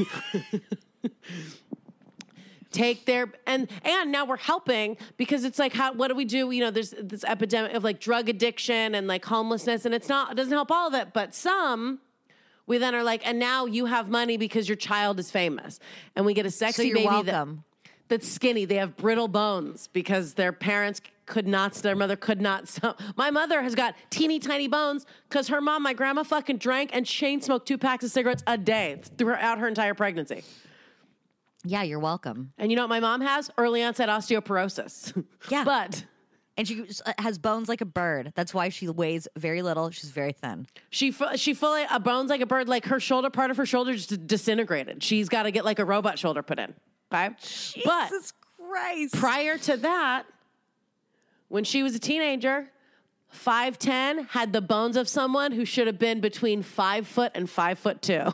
Take their and now we're helping because it's like what do we do? You know, there's this epidemic of like drug addiction and like homelessness, and it doesn't help all of it, but some we then are like, and now you have money because your child is famous, and we get a sexy So you're baby welcome. that's skinny. They have brittle bones because their parents their mother could not stop. My mother has got teeny tiny bones because her mom, my grandma, fucking drank and chain smoked 2 packs of cigarettes a day throughout her entire pregnancy. Yeah, you're welcome. And you know what my mom has? Early onset osteoporosis. Yeah. But And she has bones like a bird. That's why she weighs very little. She's very thin. she fully bones like a bird, like her shoulder, part of her shoulder just disintegrated. She's got to get like a robot shoulder put in. Okay? But Jesus Christ. prior to that, when she was a teenager, 5'10", had the bones of someone who should have been between 5 foot and 5'2".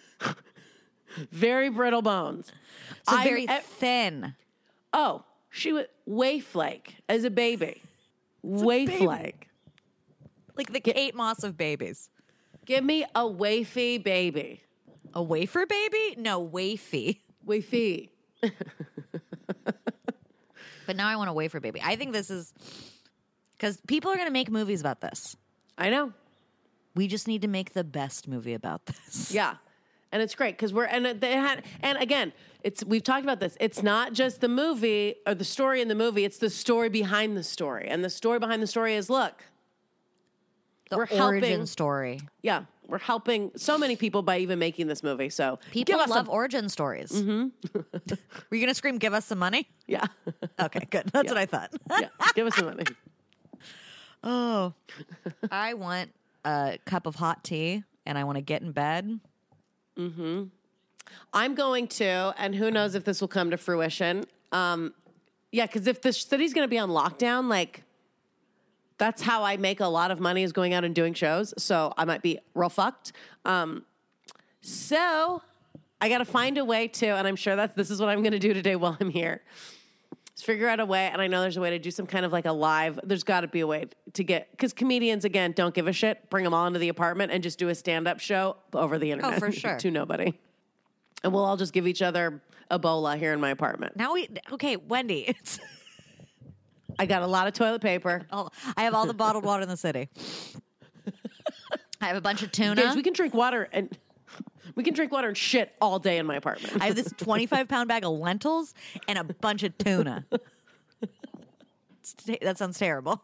Very brittle bones. So very thin. Oh, she was waif-like as a baby. Waif-like. Like the Kate Moss of babies. Give me a wafy baby. A wafer baby? No, wafy. Wafy. But now I want a wafer baby. I think this is because people are going to make movies about this. I know. We just need to make the best movie about this. Yeah. And it's great because and again, we've talked about this. It's not just the movie or the story in the movie. It's the story behind the story. And the story behind the story is, look, The we're origin helping. story. Yeah. We're helping so many people by even making this movie. So People give us love origin stories. Mm-hmm. Were you going to scream, give us some money? Yeah. Okay, good. That's what I thought. Yeah. Give us some money. Oh. I want a cup of hot tea and I want to get in bed. I'm going to, and who knows if this will come to fruition. Yeah, because if the city's going to be on lockdown, like, that's how I make a lot of money is going out and doing shows. So I might be real fucked. So I got to find a way to, and I'm sure this is what I'm going to do today while I'm here. Is figure out a way, and I know there's a way to do some kind of like a live, there's got to be a way to get, because comedians, again, don't give a shit. Bring them all into the apartment and just do a stand-up show over the internet. Oh, for sure. To nobody. And we'll all just give each other Ebola here in my apartment. Now okay, Wendy, it's... I got a lot of toilet paper. I have all the bottled water in the city. I have a bunch of tuna. Guys, we can drink water and shit all day in my apartment. I have this 25-pound bag of lentils and a bunch of tuna. That sounds terrible.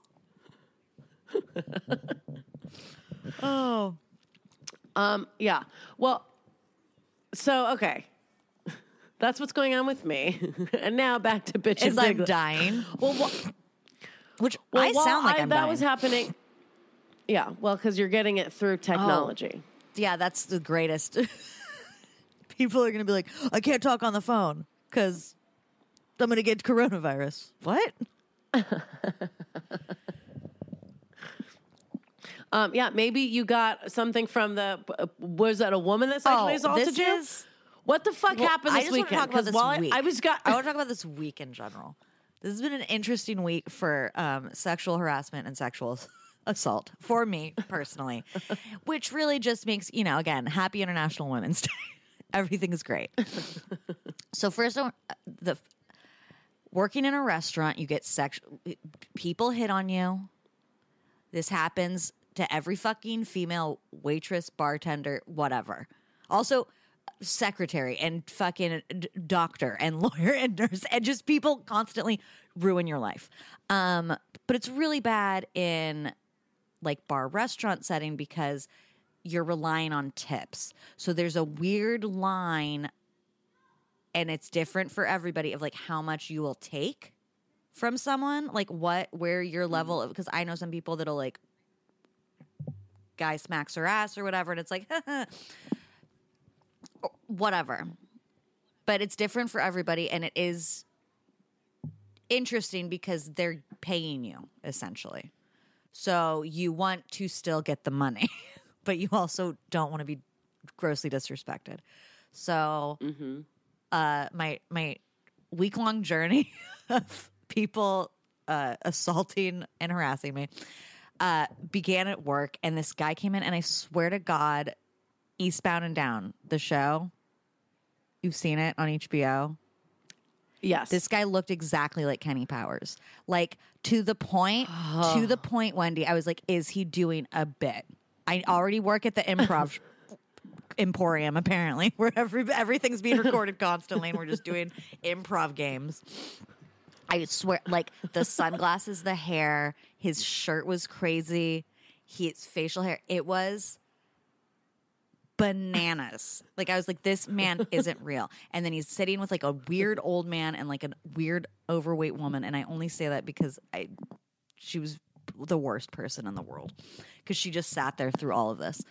Oh. Yeah. Well, so, okay. That's what's going on with me. And now back to bitches. As I'm dying. Well, I sound like I'm that dying. was happening. Yeah, well, because you're getting it through technology. Yeah, that's the greatest. People are going to be like, I can't talk on the phone because I'm going to get coronavirus. What? Yeah, maybe you got something from was that a woman that sexually assaulted you? What the fuck happened I this just want to weekend? talk about this week. I want to talk about this week in general. This has been an interesting week for sexual harassment and sexual assault for me personally, which really just makes, again, happy International Women's Day. Everything is great. So first, working in a restaurant, you get people hit on you. This happens to every fucking female waitress, bartender, whatever. Also, secretary and fucking doctor and lawyer and nurse and just people constantly ruin your life. But it's really bad in like bar restaurant setting because you're relying on tips. So there's a weird line and it's different for everybody of like how much you will take from someone, like where your level of, because I know some people that'll like guy smacks her ass or whatever and it's like whatever. But it's different for everybody and it is interesting because they're paying you essentially. So you want to still get the money, but you also don't want to be grossly disrespected. So my week-long journey of people assaulting and harassing me, began at work, and this guy came in, and I swear to God, Eastbound and Down, the show, you've seen it on HBO. Yes. This guy looked exactly like Kenny Powers, like to the point, Wendy. I was like, is he doing a bit? I already work at the Improv Emporium, apparently, where everything's being recorded constantly, and we're just doing improv games. I swear, like the sunglasses, the hair, his shirt was crazy. His facial hair, it was bananas. Like I was like, this man isn't real. And then he's sitting with like a weird old man and like a weird overweight woman. And I only say that because she was the worst person in the world because she just sat there through all of this.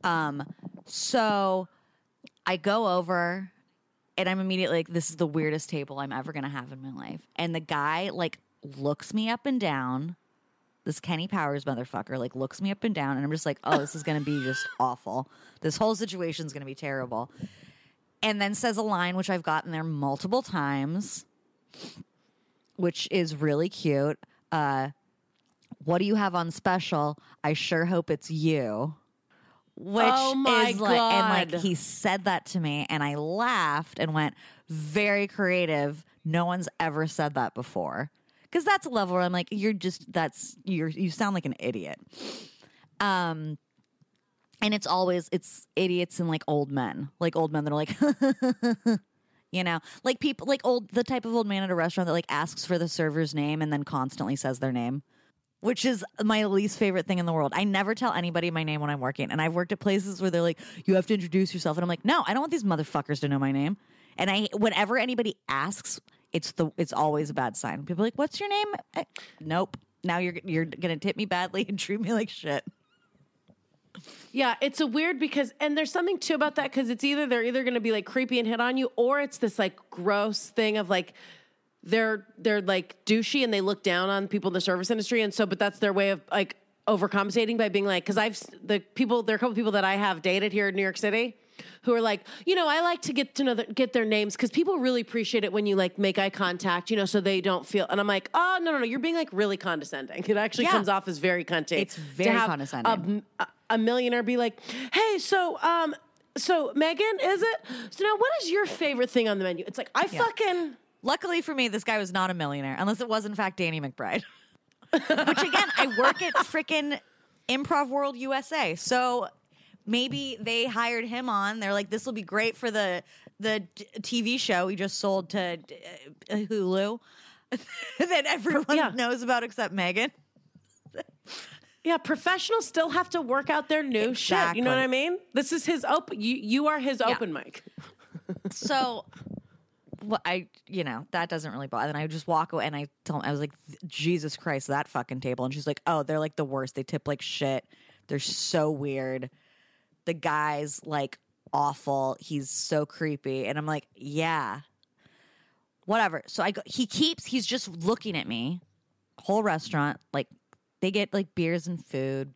So I go over and I'm immediately like, this is the weirdest table I'm ever going to have in my life. And the guy like looks me up and down. This Kenny Powers motherfucker like looks me up and down, and I'm just like, oh, this is going to be just awful. This whole situation is going to be terrible. And then says a line, which I've gotten there multiple times, which is really cute. What do you have on special? I sure hope it's you. Which Oh my is like, and God. like he said that to me, and I laughed and went, very creative. No one's ever said that before. Because that's a level where I'm like, you sound like an idiot. And it's idiots and like old men that are like, you know, like people, like the type of old man at a restaurant that like asks for the server's name and then constantly says their name, which is my least favorite thing in the world. I never tell anybody my name when I'm working. And I've worked at places where they're like, you have to introduce yourself. And I'm like, no, I don't want these motherfuckers to know my name. And whenever anybody asks, it's always a bad sign. People are like, what's your name? Nope. Now you're gonna tip me badly and treat me like shit. Yeah, it's a weird and there's something too about that because they're either going to be like creepy and hit on you, or it's this like gross thing of like they're like douchey and they look down on people in the service industry, and so but that's their way of like overcompensating by being like, because there are a couple people that I have dated here in New York City who are like, you know, I like to get their names because people really appreciate it when you like make eye contact, you know, so they don't feel. And I'm like, oh no, you're being like really condescending. It actually comes off as very cunty. It's very condescending. A millionaire be like, hey, so Megan, is it? So now, what is your favorite thing on the menu? It's like fucking. Luckily for me, this guy was not a millionaire, unless it was in fact Danny McBride. Which again, I work at freaking Improv World USA, so. Maybe they hired him on. They're like, this will be great for the TV show we just sold to Hulu that everyone knows about except Megan. Yeah, professionals still have to work out their new shit. You know what I mean? This is his open. You are his open mic. So, well, that doesn't really bother. And I just walk away and I tell him, I was like, Jesus Christ, that fucking table. And she's like, oh, they're like the worst. They tip like shit. They're so weird. The guy's like awful. He's so creepy. And I'm like, yeah, whatever. So I go, he's just looking at me, whole restaurant. Like they get like beers and food.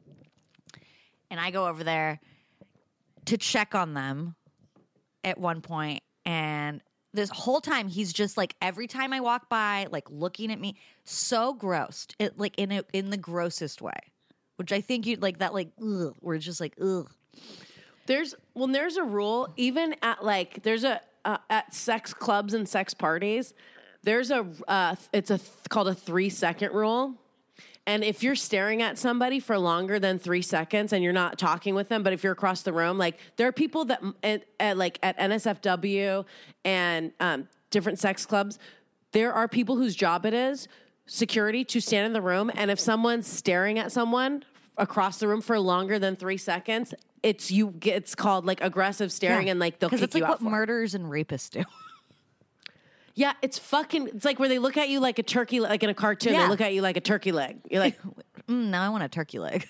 And I go over there to check on them at one point. And this whole time he's just like, every time I walk by, like looking at me, so grossed. It like in the grossest way. Which I think you'd like that, like, ugh, we're just like, ugh. There's a rule, even at like, at sex clubs and sex parties, there's called a 3-second rule. And if you're staring at somebody for longer than 3 seconds and you're not talking with them, but if you're across the room, like there are people that at NSFW and different sex clubs, there are people whose job it is security to stand in the room, and if someone's staring at someone across the room for longer than 3 seconds, it's called like aggressive staring, and like they'll kick it's like you out. What murderers and rapists do. Yeah, it's like where they look at you like a turkey, like in a cartoon. Yeah. They look at you like a turkey leg. You're like, now I want a turkey leg.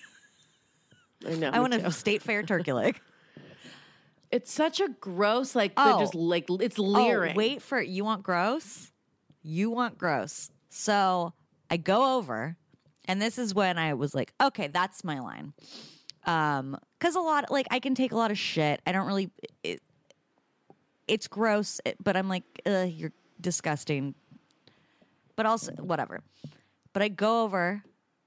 I know. I want a state fair turkey leg. It's such a gross, like they're just like it's leering. Oh, wait for it. You want gross? You want gross. So I go over, and this is when I was like, okay, that's my line. Because a lot, like, I can take a lot of shit. I don't really, it's gross, but I'm like, you're disgusting. But also, whatever. But I go over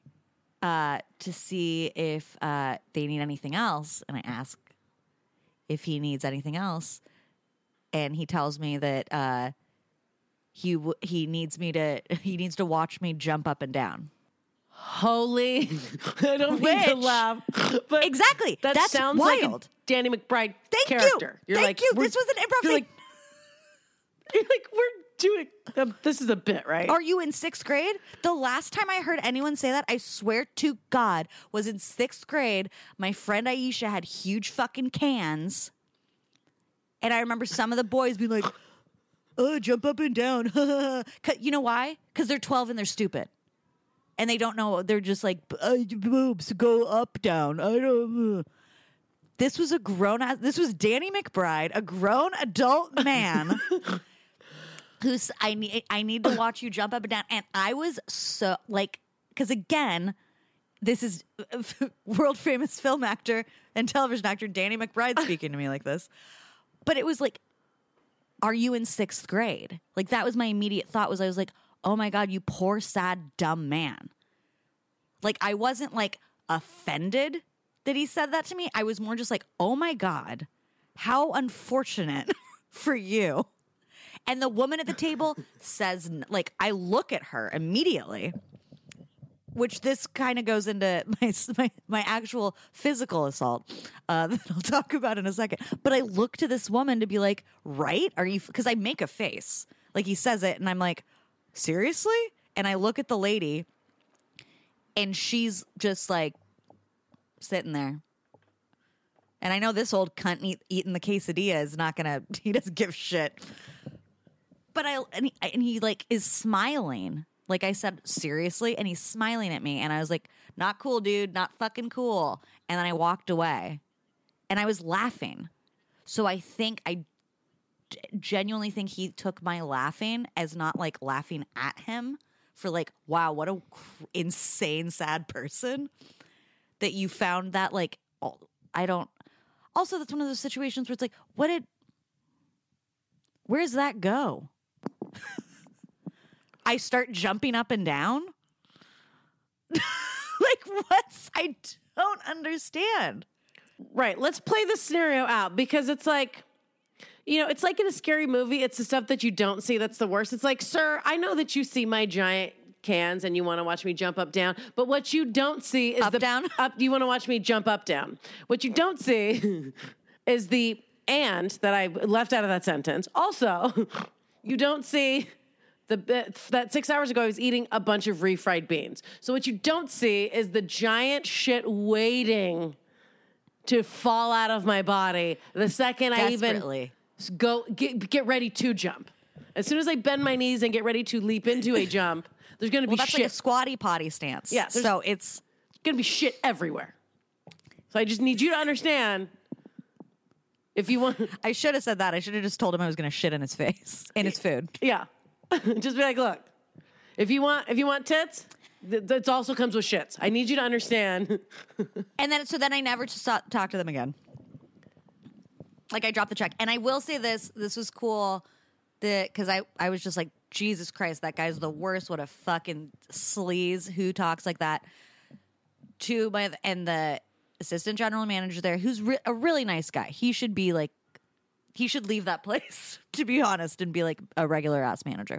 to see if they need anything else, and I ask if he needs anything else, and he tells me that he needs to watch me jump up and down. Holy, I don't mean to Which- laugh, but Exactly. that That's sounds wild. like a Danny McBride Thank character. you. Thank you. we're- This was an improv You're thing. we're doing. This is a bit, right? Are you in 6th grade? The last time I heard anyone say that, I swear to God, was in 6th grade. My friend Aisha had huge fucking cans. And I remember some of the boys being like, oh, jump up and down. 'Cause- you know why? Because they're 12 and they're stupid. And they don't know. They're just like, boobs, go up, down. I don't. This was this was Danny McBride, a grown adult man who's, I need to watch you jump up and down. And I was so like, because again, this is world famous film actor and television actor Danny McBride speaking to me like this. But it was like, are you in 6th grade? Like, that was my immediate thought. I was like, oh my God, you poor, sad, dumb man. Like, I wasn't like offended that he said that to me. I was more just like, oh my God, how unfortunate for you. And the woman at the table says, like, I look at her immediately, which this kind of goes into my actual physical assault that I'll talk about in a second. But I look to this woman to be like, right? Are you? Because I make a face. Like, he says it, and I'm like, seriously? And I look at the lady, and she's just like sitting there. And I know this old cunt eating the quesadilla is not gonna. He doesn't give shit. But he like is smiling. Like I said, seriously, and he's smiling at me, and I was like, not cool, dude, not fucking cool. And then I walked away, and I was laughing. So I think I genuinely think he took my laughing as not like laughing at him for like, wow, what a insane sad person that you found that like. I don't. Also, that's one of those situations where it's like, where's that go? I start jumping up and down. Like, I don't understand. Right. Let's play this scenario out because it's like, it's like in a scary movie. It's the stuff that you don't see that's the worst. It's like, sir, I know that you see my giant cans and you want to watch me jump up, down. But what you don't see is down? You want to watch me jump up, down. What you don't see is the and that I left out of that sentence. Also, you don't see that 6 hours ago I was eating a bunch of refried beans. So what you don't see is the giant shit waiting to fall out of my body the second I even go get ready to jump. As soon as I bend my knees and get ready to leap into a jump, there's going to be that's shit. like a squatty potty stance. Yeah, so it's going to be shit everywhere. So I just need you to understand. If you want, I should have said that. I should have just told him I was going to shit in his face, in his food. yeah, just be like, look, if you want tits, that also comes with shits. I need you to understand. And then I never talk to them again. Like, I dropped the check. And I will say this was cool because I was just like, Jesus Christ, that guy's the worst. What a fucking sleaze who talks like that. And the assistant general manager there, who's a really nice guy. He should leave that place, to be honest, and be like a regular ass manager.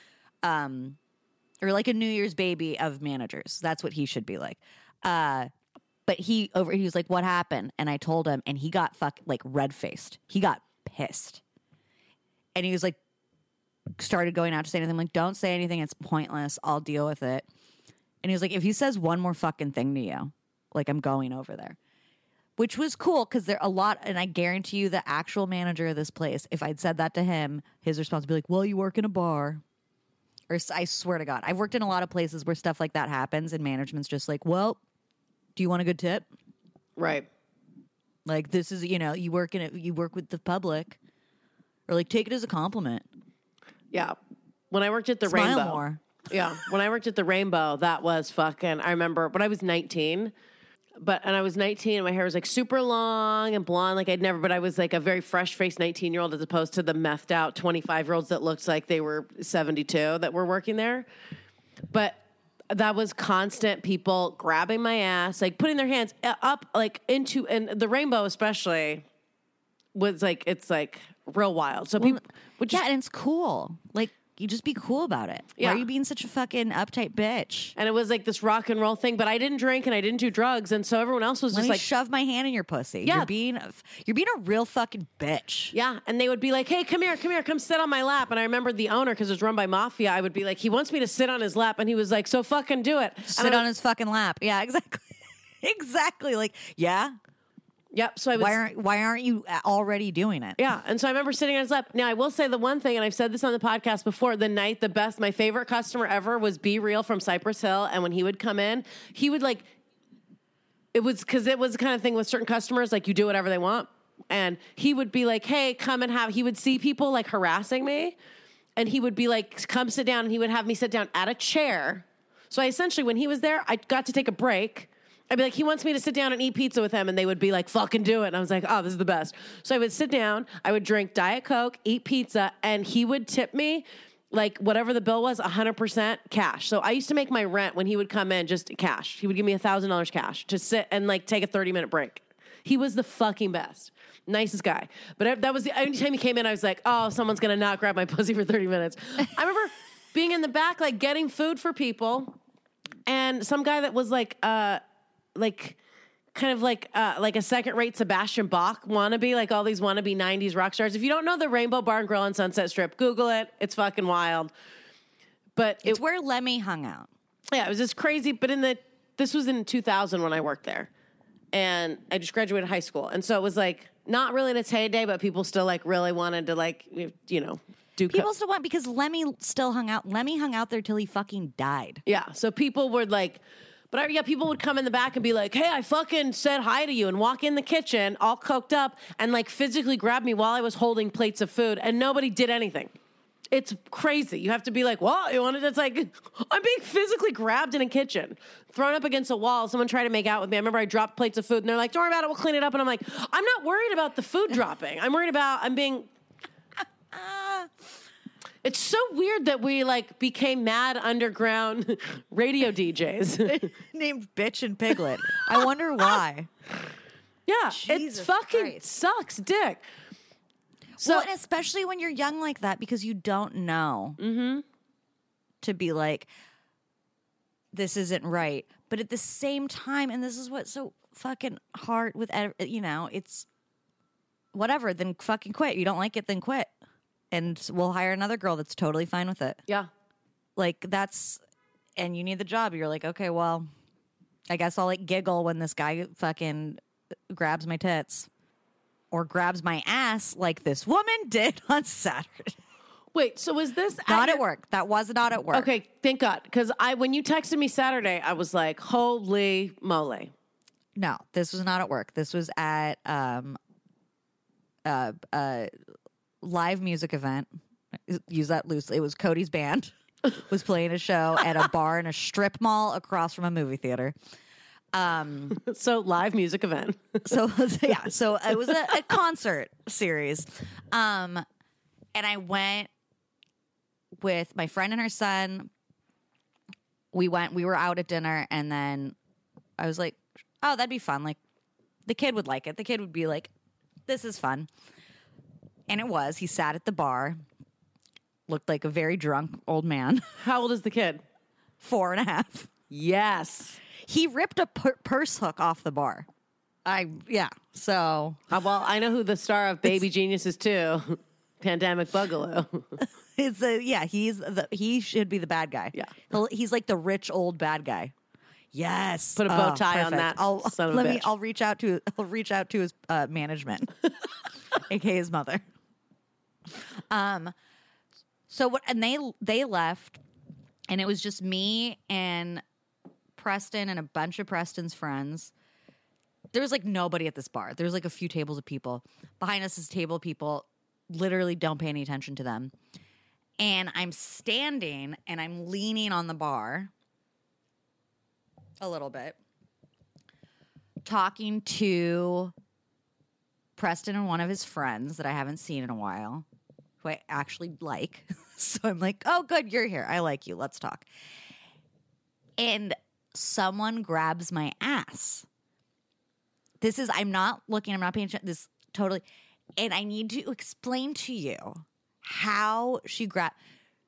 Or like a New Year's baby of managers. That's what he should be like. But he was like, what happened? And I told him, and he got red-faced. He got pissed. And he was like, started going out to say anything. I'm like, don't say anything. It's pointless. I'll deal with it. And he was like, if he says one more fucking thing to you, like, I'm going over there. Which was cool because there are a lot, and I guarantee you the actual manager of this place, if I'd said that to him, his response would be like, well, you work in a bar. Or I swear to God, I've worked in a lot of places where stuff like that happens and management's just like, well, do you want a good tip? Right. Like, this is, you work with the public. Or like, take it as a compliment. Yeah. When I worked at the Smile Rainbow. more. Yeah. When I worked at the Rainbow, that was fucking, I remember when I was 19, and I was 19 and my hair was like super long and blonde like but I was like a very fresh-faced 19-year-old as opposed to the methed out 25-year-olds that looked like they were 72 that were working there. But that was constant people grabbing my ass, like putting their hands up, like into, and the rainbow especially was like, it's like real wild. So people would just, Yeah, and it's cool. Like, you just be cool about it. Why Yeah. are you being such a fucking uptight bitch? and it was like this rock and roll thing, but I didn't drink and I didn't do drugs. And so everyone else was Let just me like, shove my hand in your pussy. Yeah. You're being a real fucking bitch. yeah. And they would be like, hey, come here, come sit on my lap. And I remember the owner, because it was run by mafia, I would be like, he wants me to sit on his lap. And he was like, so fucking do it. Sit on his fucking lap. Yeah, exactly. Exactly. Like, yeah. Yep. So I was. Why aren't you already doing it? Yeah. And so I remember sitting on his lap. Now, I will say the one thing, and I've said this on the podcast before, my favorite customer ever was Be Real from Cypress Hill. And when he would come in, he would like, it was the kind of thing with certain customers, like you do whatever they want. And he would be like, hey, come and he would see people like harassing me. And he would be like, come sit down. And he would have me sit down at a chair. So I essentially, when he was there, I got to take a break. I'd be like, he wants me to sit down and eat pizza with him. And they would be like, fucking do it. And I was like, oh, this is the best. So I would sit down, I would drink Diet Coke, eat pizza, and he would tip me like whatever the bill was, 100% cash. So I used to make my rent when he would come in just cash. He would give me $1,000 cash to sit and like take a 30-minute break. He was the fucking best. Nicest guy. But that was the only time he came in, I was like, oh, someone's going to not grab my pussy for 30 minutes. I remember being in the back, like getting food for people. And some guy that was like kind of like a second-rate Sebastian Bach wannabe, like all these wannabe 90s rock stars. If you don't know the Rainbow Bar and Grill on Sunset Strip, Google it. It's fucking wild. But It's where Lemmy hung out. yeah, it was just crazy. But this was in 2000 when I worked there. And I just graduated high school. And so it was like not really in its heyday, but people still like really wanted to like, you know, do People still want, because Lemmy still hung out. Lemmy hung out there till he fucking died. Yeah. So people would like, but yeah, people would come in the back and be like, hey, I fucking said hi to you, and walk in the kitchen all coked up and like physically grab me while I was holding plates of food, and nobody did anything. It's crazy. You have to be like, what? You wanted? It's like, I'm being physically grabbed in a kitchen, thrown up against a wall. Someone tried to make out with me. I remember I dropped plates of food and they're like, don't worry about it. We'll clean it up. And I'm like, I'm not worried about the food dropping. I'm worried about, I'm being, it's so weird that we like became mad underground radio DJs. Named Bitch and Piglet. I wonder why. Yeah. Jesus it's fucking Christ. sucks dick. So, Well, and especially when you're young like that, because you don't know to be like, this isn't right. But at the same time, and this is what's so fucking hard with, it's whatever, then fucking quit. You don't like it, then quit. And we'll hire another girl that's totally fine with it. yeah. Like, and you need the job. You're like, okay, well, I guess I'll like giggle when this guy fucking grabs my tits. Or grabs my ass like this woman did on Saturday. Wait, so was this Not your- at work. That was not at work. Okay, thank God. Because when you texted me Saturday, I was like, holy moly. No, this was not at work. This was at live music event. Use that loosely. It was Cody's band was playing a show at a bar in a strip mall across from a movie theater. So live music event. So yeah, so it was a concert series, and I went with my friend and her son. We were out at dinner, and then I was like, oh, that'd be fun. Like, the kid would like it. The kid would be like, this is fun. And it was. He sat at the bar, looked like a very drunk old man. How old is the kid? 4.5. Yes. He ripped a purse hook off the bar. So Well, I know who the star of Baby Genius is too. Pandemic Boogaloo. he should be the bad guy. Yeah. He's like the rich old bad guy. Yes. Put a bow tie on perfect. that son of a bitch. I'll reach out to his management, aka his mother. So what? And they left, and it was just me and Preston and a bunch of Preston's friends. There was like nobody at this bar. There was like a few tables of people. Behind us is a table of people. Literally don't pay any attention to them. And I'm standing and I'm leaning on the bar a little bit, talking to Preston and one of his friends that I haven't seen in a while, who I actually like. So I'm like, oh, good, you're here. I like you. Let's talk. and someone grabs my ass. I'm not paying attention. This totally, and I need to explain to you how she grabbed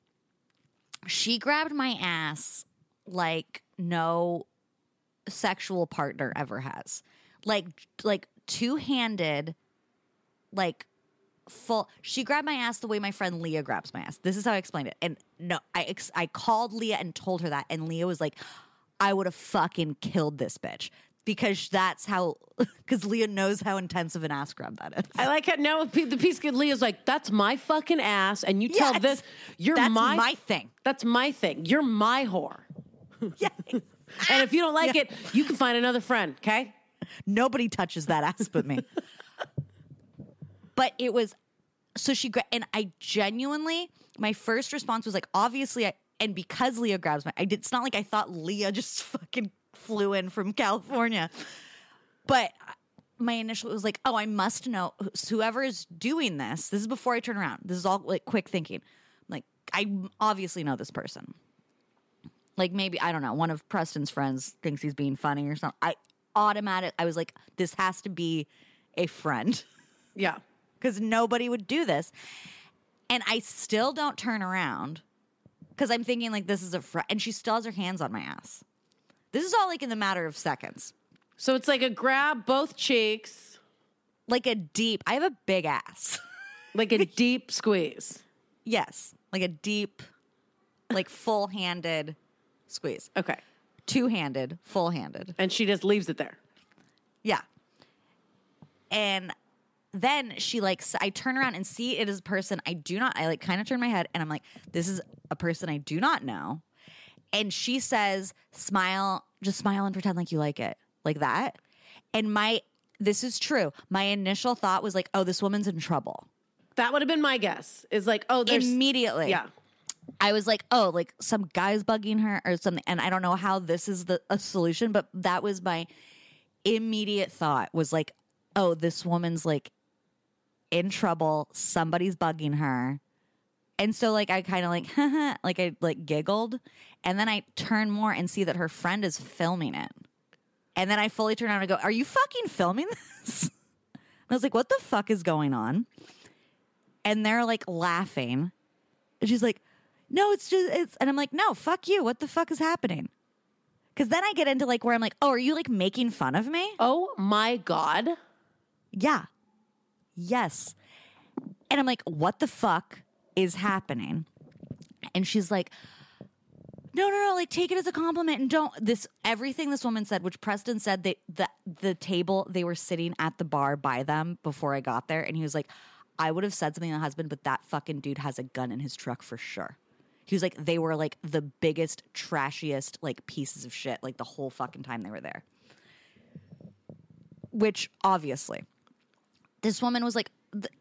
my ass like no sexual partner ever has. Like two-handed, like full. She grabbed my ass the way my friend Leah grabs my ass. This is how I explained it. And no, I called Leah and told her that, and Leah was like, I would have fucking killed this bitch. Because because Leah knows how intensive an ass grab that is. I like it now. The piece kid Leah's like, that's my fucking ass, and you tell this, that's my thing. That's my thing. You're my whore. Yeah. And if you don't like it, you can find another friend, okay? Nobody touches that ass but me. But it was, so and I genuinely, my first response was like, obviously, and because Leah grabs it's not like I thought Leah just fucking flew in from California. But my initial was like, oh, I must know whoever is doing this. This is before I turn around. This is all like quick thinking. Like, I obviously know this person. Like maybe, I don't know, one of Preston's friends thinks he's being funny or something. I was like, this has to be a friend. Yeah. Because nobody would do this. And I still don't turn around because I'm thinking like this is a friend. And she still has her hands on my ass. This is all like in the matter of seconds. So it's like a grab both cheeks. Like I have a big ass. Like a deep squeeze. Yes. Like a deep, like full-handed squeeze. Okay. Two-handed, full-handed. And she just leaves it there. Yeah. And then I turn around and see it is a person I like kind of turn my head and I'm like, this is a person I do not know. And she says, just smile and pretend like you like it. Like that. And this is true. My initial thought was like, oh, this woman's in trouble. That would have been my guess. Is like, oh, there's... Immediately. Yeah. I was like, oh, like some guy's bugging her or something. And I don't know how this is a solution, but that was my immediate thought was like, oh, this woman's like in trouble. Somebody's bugging her. And so like I kind of like, like I like giggled. And then I turn more and see that her friend is filming it. And then I fully turn around and go, are you fucking filming this? And I was like, what the fuck is going on? And they're like laughing. And she's like, no, and I'm like, no, fuck you. What the fuck is happening? Because then I get into like where I'm like, oh, are you like making fun of me? Oh my God. Yeah. Yes. And I'm like, what the fuck is happening? And she's like, no, like take it as a compliment and everything this woman said, which Preston said that the table, they were sitting at the bar by them before I got there. And he was like, I would have said something to the husband, but that fucking dude has a gun in his truck for sure. He was like, they were like the biggest, trashiest like pieces of shit like the whole fucking time they were there. Which obviously, this woman was like,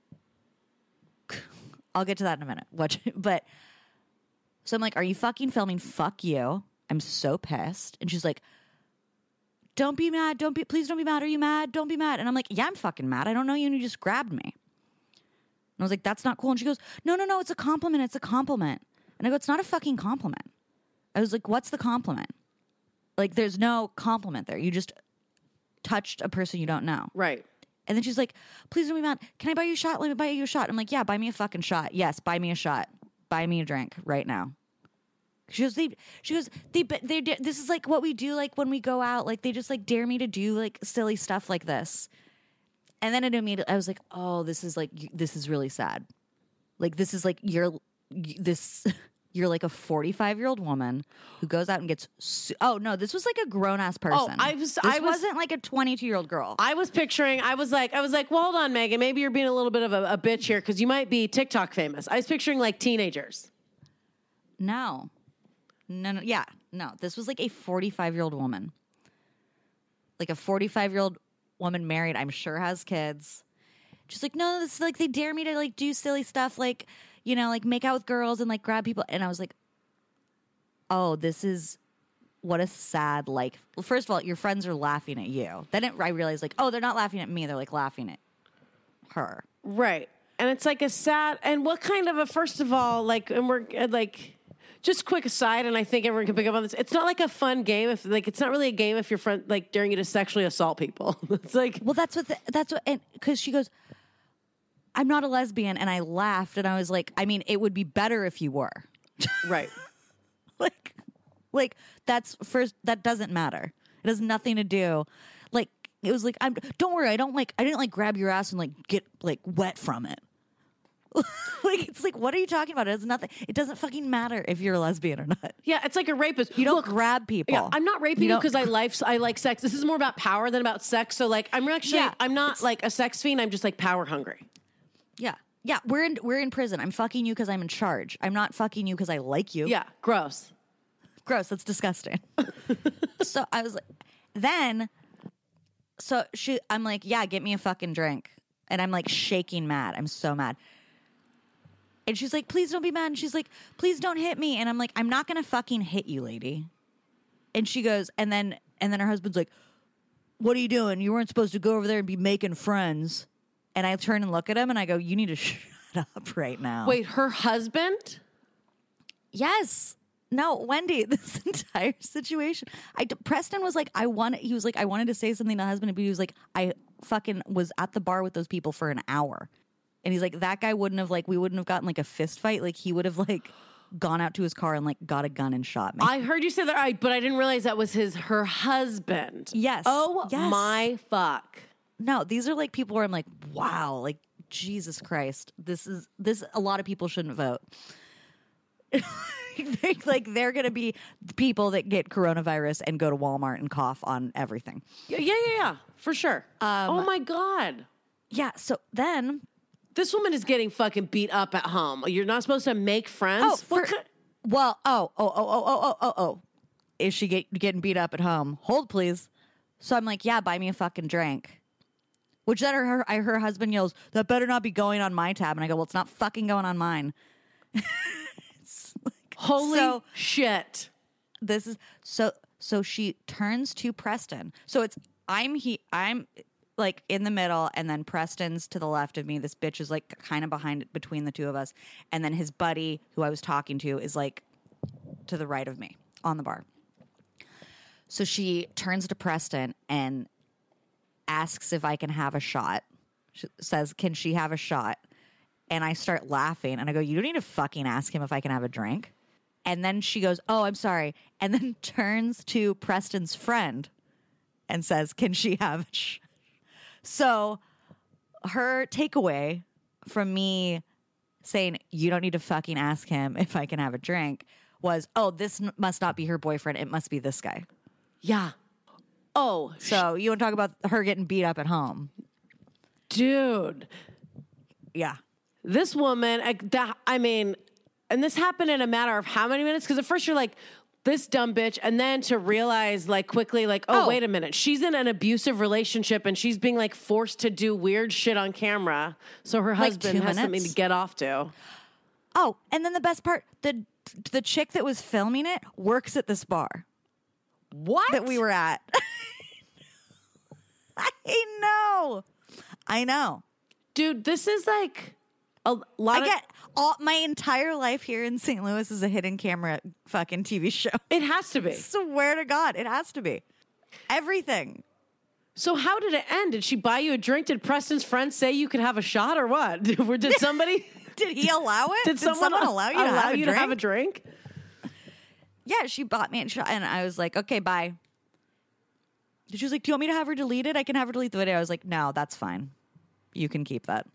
I'll get to that in a minute. But so I'm like, are you fucking filming? Fuck you. I'm so pissed. And she's like, don't be mad. Please don't be mad. Are you mad? Don't be mad. And I'm like, yeah, I'm fucking mad. I don't know you and you just grabbed me. And I was like, that's not cool. And she goes, no, it's a compliment. It's a compliment. And I go, it's not a fucking compliment. I was like, what's the compliment? Like, there's no compliment there. You just touched a person you don't know. Right. And then she's like, please don't be mad. Can I buy you a shot? Let me buy you a shot. I'm like, yeah, buy me a fucking shot. Yes, buy me a shot. Buy me a drink right now. She goes, this is like what we do like when we go out. Like, they just like dare me to do like silly stuff like this. And then I was like, oh, this is really sad. Like, this is like, you're like a 45-year-old woman who goes out and gets, oh no, this was like a grown-ass person. I wasn't like a 22-year-old girl. I was like, well, hold on, Megan, maybe you're being a little bit of a bitch here because you might be TikTok famous. I was picturing like teenagers. No. Yeah, no. This was like a 45-year-old woman. Like a 45-year-old woman married, I'm sure has kids. She's like, no, this is like, they dare me to like do silly stuff, like, you know, like make out with girls and like grab people. And I was like, oh, this is what a sad, like, well, first of all, your friends are laughing at you. Then I realized like, oh, they're not laughing at me. They're like laughing at her. Right. And it's like a sad, and what kind of a, first of all, like, and we're like, just quick aside, and I think everyone can pick up on this. It's not like a fun game. If like, it's not really a game if your friend like daring you to sexually assault people. It's like, Well, that's what, and because she goes, I'm not a lesbian. And I laughed and I was like, I mean, it would be better if you were. right. like that's first, that doesn't matter. It has nothing to do. Like, it was like, don't worry. I didn't like grab your ass and like get like wet from it. Like, it's like, what are you talking about? It has nothing. It doesn't fucking matter if you're a lesbian or not. Yeah, it's like a rapist. You don't grab people. Yeah, I'm not raping you because I like sex. This is more about power than about sex. So like, I'm not like a sex fiend. I'm just like power hungry. Yeah. Yeah. We're in prison. I'm fucking you because I'm in charge. I'm not fucking you because I like you. Yeah, gross. Gross. That's disgusting. So I was like, I'm like, yeah, get me a fucking drink. And I'm like shaking mad. I'm so mad. And she's like, please don't be mad. And she's like, please don't hit me. And I'm like, I'm not going to fucking hit you, lady. And she goes, and then her husband's like, what are you doing? You weren't supposed to go over there and be making friends. And I turn and look at him and I go, you need to shut up right now. Wait, her husband? Yes. No, Wendy, this entire situation. Preston was like, I wanted to say something to the husband, but he was like, I fucking was at the bar with those people for an hour. And he's like, that guy wouldn't have we wouldn't have gotten like a fist fight. Like he would have like gone out to his car and like got a gun and shot me. I heard you say that right, but I didn't realize that was her husband. Yes. Oh yes. my fuck. No, these are like people where I'm like, wow, like Jesus Christ. This a lot of people shouldn't vote. They're going to be the people that get coronavirus and go to Walmart and cough on everything. Yeah, for sure. Oh my God. Yeah. So then this woman is getting fucking beat up at home. You're not supposed to make friends. Is she getting beat up at home? Hold, please. So I'm like, yeah, buy me a fucking drink. Which then her husband yells, that better not be going on my tab. And I go, well, it's not fucking going on mine. Holy shit. This is so she turns to Preston. So I'm like in the middle and then Preston's to the left of me. This bitch is like kind of between the two of us. And then his buddy who I was talking to is like to the right of me on the bar. So she turns to Preston and asks if I can have a shot. She says, can she have a shot? And I start laughing and I go, you don't need to fucking ask him if I can have a drink. And then she goes, oh, I'm sorry. And then turns to Preston's friend and says, can she have a shot? So her takeaway from me saying, you don't need to fucking ask him if I can have a drink was, oh, this must not be her boyfriend. It must be this guy. Yeah. Oh. So you want to talk about her getting beat up at home? Dude. Yeah. This woman, and this happened in a matter of how many minutes? Because at first you're like, this dumb bitch. And then to realize like quickly, like, oh, wait a minute. She's in an abusive relationship and she's being like forced to do weird shit on camera. So her husband has something to get off to. Oh, and then the best part, the chick that was filming it works at this bar. What? That we were at. I know. Dude, this is like a lot my entire life here in St. Louis is a hidden camera fucking TV show. It has to be. Swear to God, it has to be. Everything. So how did it end? Did she buy you a drink? Did Preston's friend say you could have a shot or what? Did somebody... Did he allow it? Did someone allow you to have a drink? Yeah, she bought me a shot and I was like, okay, bye. She was like, do you want me to have her deleted? I can have her delete the video. I was like, no, that's fine. You can keep that.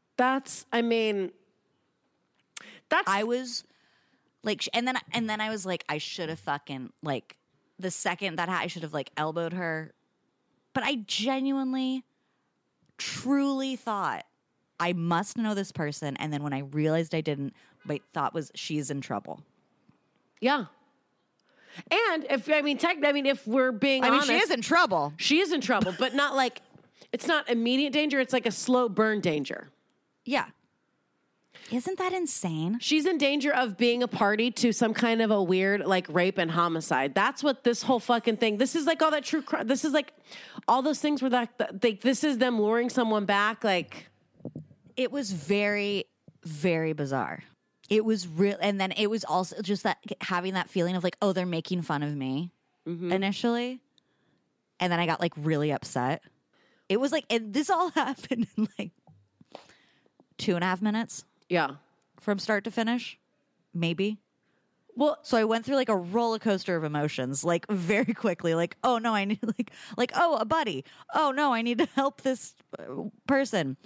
I was like, and then I was like, I should have fucking like the second that I should have like elbowed her. But I genuinely, truly thought I must know this person. And then when I realized I didn't, my thought was she's in trouble. Yeah. And if we're being honest, she is in trouble. She is in trouble, but not like, it's not immediate danger. It's like a slow burn danger. Yeah. Isn't that insane? She's in danger of being a party to some kind of a weird like rape and homicide. That's what this whole fucking thing. This is like all that true crime. This is like all those things where this is them luring someone back. Like, it was very, very bizarre. It was real. And then it was also just that having that feeling of like, oh, they're making fun of me initially. And then I got like really upset. It was like, and this all happened in like 2.5 minutes Yeah. from start to finish, maybe. Well, So I went through like a roller coaster of emotions, like very quickly. Like, oh no, I need like oh, a buddy. Oh no, I need to help this person.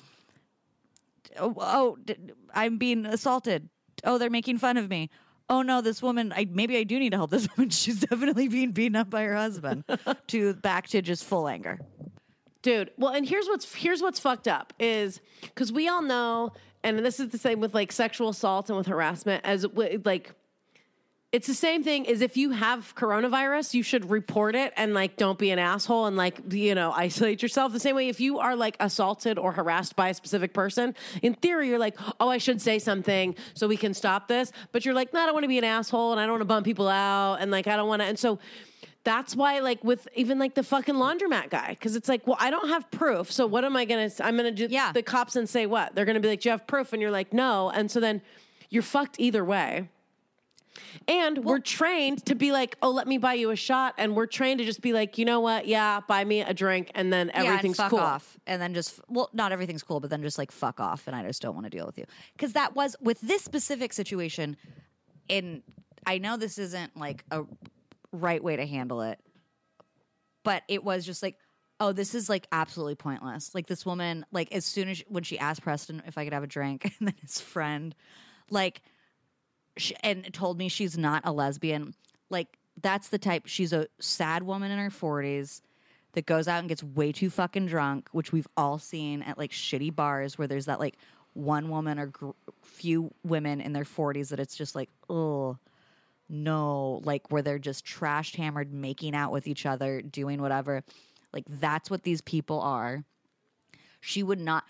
I'm being assaulted. Oh, they're making fun of me. Oh no, this woman. Maybe I do need to help this woman. She's definitely being beaten up by her husband. Back to just full anger. dude. Well, and here's what's fucked up is because we all know, and this is the same with like sexual assault and with harassment as like. It's the same thing as if you have coronavirus, you should report it and like don't be an asshole and like, you know, isolate yourself. The same way if you are like assaulted or harassed by a specific person, in theory, you're like, oh, I should say something so we can stop this. But you're like, no, I don't want to be an asshole and I don't want to bum people out and like I don't want to. And so that's why like with even like the fucking laundromat guy, because it's like, well, I don't have proof. So what am I going to, I'm going to do the cops and say what? They're going to be like, do you have proof? And you're like, no. And so then you're fucked either way. And we're trained to be like, oh, let me buy you a shot. And we're trained to just be like, you know what? Yeah, buy me a drink. And then everything's and fuck cool. off. And then just, well, not everything's cool, but then just like fuck off. And I just don't want to deal with you. Because that was, with this specific situation, and I know this isn't like a right way to handle it, but it was just like, oh, this is like absolutely pointless. Like this woman, like as soon as, when she asked Preston if I could have a drink, and then his friend, like, and told me she's not a lesbian. Like, that's the type, she's a sad woman in her 40s that goes out and gets way too fucking drunk, which we've all seen at like shitty bars where there's that like one woman or few women in their 40s that it's just like, oh, no, like where they're just trashed, hammered, making out with each other, doing whatever. Like, that's what these people are. She would not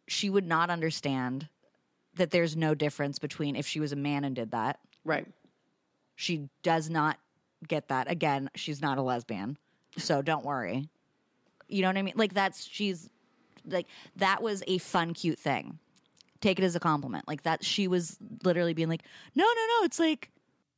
understand that there's no difference between if she was a man and did that. Right. She does not get that. Again, she's not a lesbian. So don't worry. You know what I mean? Like she's like, that was a fun, cute thing. Take it as a compliment. Like that, she was literally being like, no, it's like,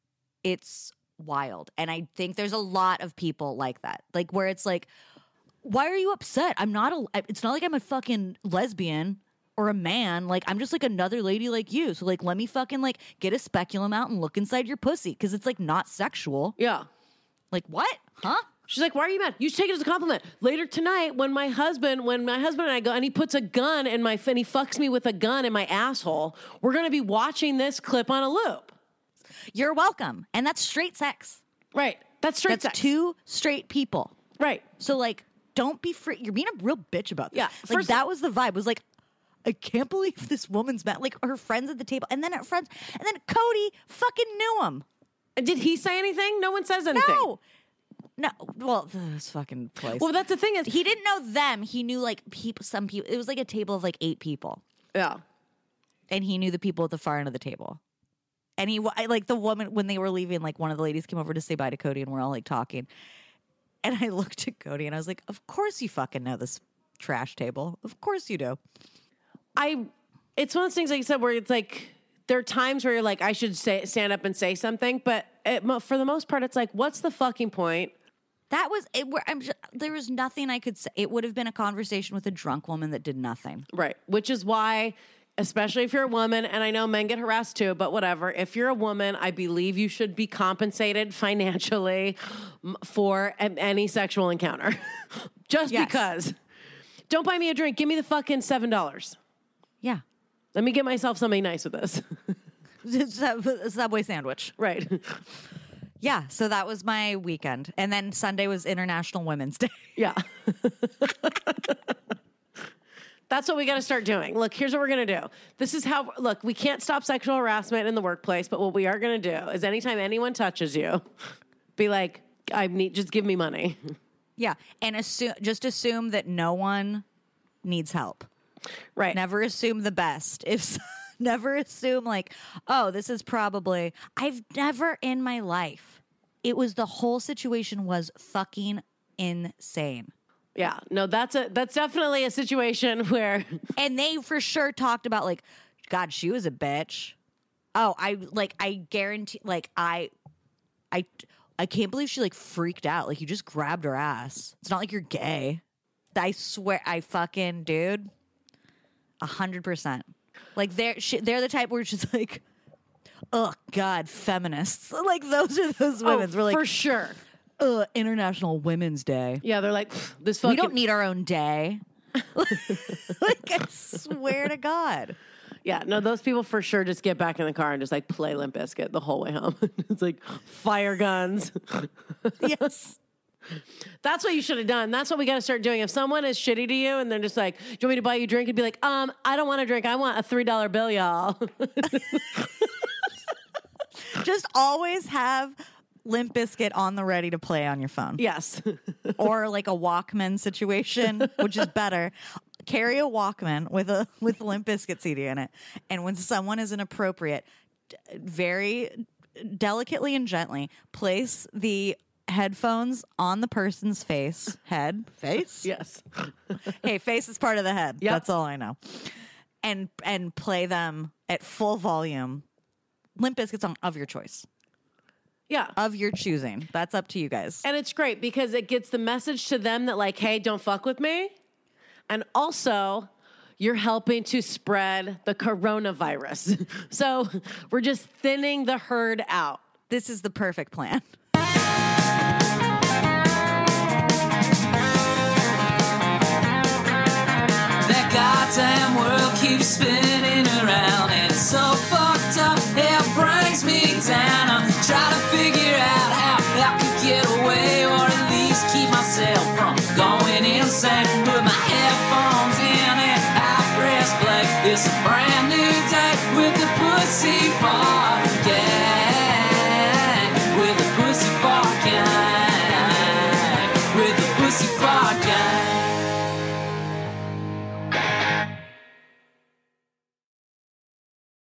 it's wild. And I think there's a lot of people like that. Like where it's like, why are you upset? It's not like I'm a fucking lesbian or a man. Like, I'm just like another lady like you. So like, let me fucking like get a speculum out and look inside your pussy. Cause it's like not sexual. Yeah. Like what? Huh? She's like, why are you mad? You should take it as a compliment. Later tonight, when my husband and I go and he puts a gun in and he fucks me with a gun in my asshole, we're going to be watching this clip on a loop. You're welcome. And that's straight sex. Right. That's straight sex. Two straight people. Right. So like, don't be free. You're being a real bitch about this. Yeah. Like that was the vibe. It was like, I can't believe this woman's mad. Like her friends at the table, and then her friends, and then Cody fucking knew him. Did he say anything? No one says anything. No. Well, this fucking place. Well, that's the thing is he didn't know them. He knew like some people. It was like a table of like 8 people. Yeah. And he knew the people at the far end of the table. And like the woman when they were leaving, like one of the ladies came over to say bye to Cody, and we're all like talking. And I looked at Cody and I was like, "Of course you fucking know this trash table. Of course you do." It's one of those things like you said where it's like there are times where you're like, I should stand up and say something, but for the most part, it's like, what's the fucking point? That was it. There was nothing I could say. It would have been a conversation with a drunk woman that did nothing. Right. Which is why, especially if you're a woman, and I know men get harassed too, but whatever. If you're a woman, I believe you should be compensated financially for any sexual encounter. Just because. Don't buy me a drink. Give me the fucking $7. Yeah. Let me get myself something nice with this. A Subway sandwich. Right. Yeah, so that was my weekend. And then Sunday was International Women's Day. Yeah. That's what we got to start doing. Look, here's what we're going to do. This is how, look, we can't stop sexual harassment in the workplace, but what we are going to do is anytime anyone touches you, be like, just give me money. Yeah, and just assume that no one needs help. Right. Never assume the best. Never assume like, oh, this is probably, I've never in my life, the whole situation was fucking insane. Yeah, no, that's definitely a situation where. And they for sure talked about like, God, she was a bitch. Oh, I guarantee, like, I can't believe she, like, freaked out. Like, you just grabbed her ass. It's not like you're gay. I swear, dude, 100%. Like, they're the type where she's like, oh, God, feminists. Like, those are those women. We're like, for sure. International Women's Day. Yeah, they're like, this fucking... We don't need our own day. Like, I swear to God. Yeah, no, those people for sure just get back in the car and just, like, play Limp Bizkit the whole way home. It's like, fire guns. Yes. That's what you should have done. That's what we got to start doing. If someone is shitty to you and they're just like, do you want me to buy you a drink? And be like, I don't want a drink. I want a $3 bill, y'all. Just always have Limp Bizkit on the ready to play on your phone. Yes. Or like a Walkman situation, which is better. Carry a Walkman with Limp Bizkit CD in it. And when someone is inappropriate, very delicately and gently place the headphones on the person's face. Face? Yes. Hey, face is part of the head. Yep. That's all I know. And play them at full volume. Limp Bizkit's song of your choice. Yeah. Of your choosing. That's up to you guys. And it's great because it gets the message to them that, like, hey, don't fuck with me. And also, you're helping to spread the coronavirus. So we're just thinning the herd out. This is the perfect plan. That goddamn world keeps spinning around and it's so fucked up, it brings me down. I'm trying to figure out how I could get away or at least keep myself from going insane. Put my headphones in and I press play. It's a brand new day with the Pussy Fart Gang. With the Pussy Fart Gang. With the Pussy Fart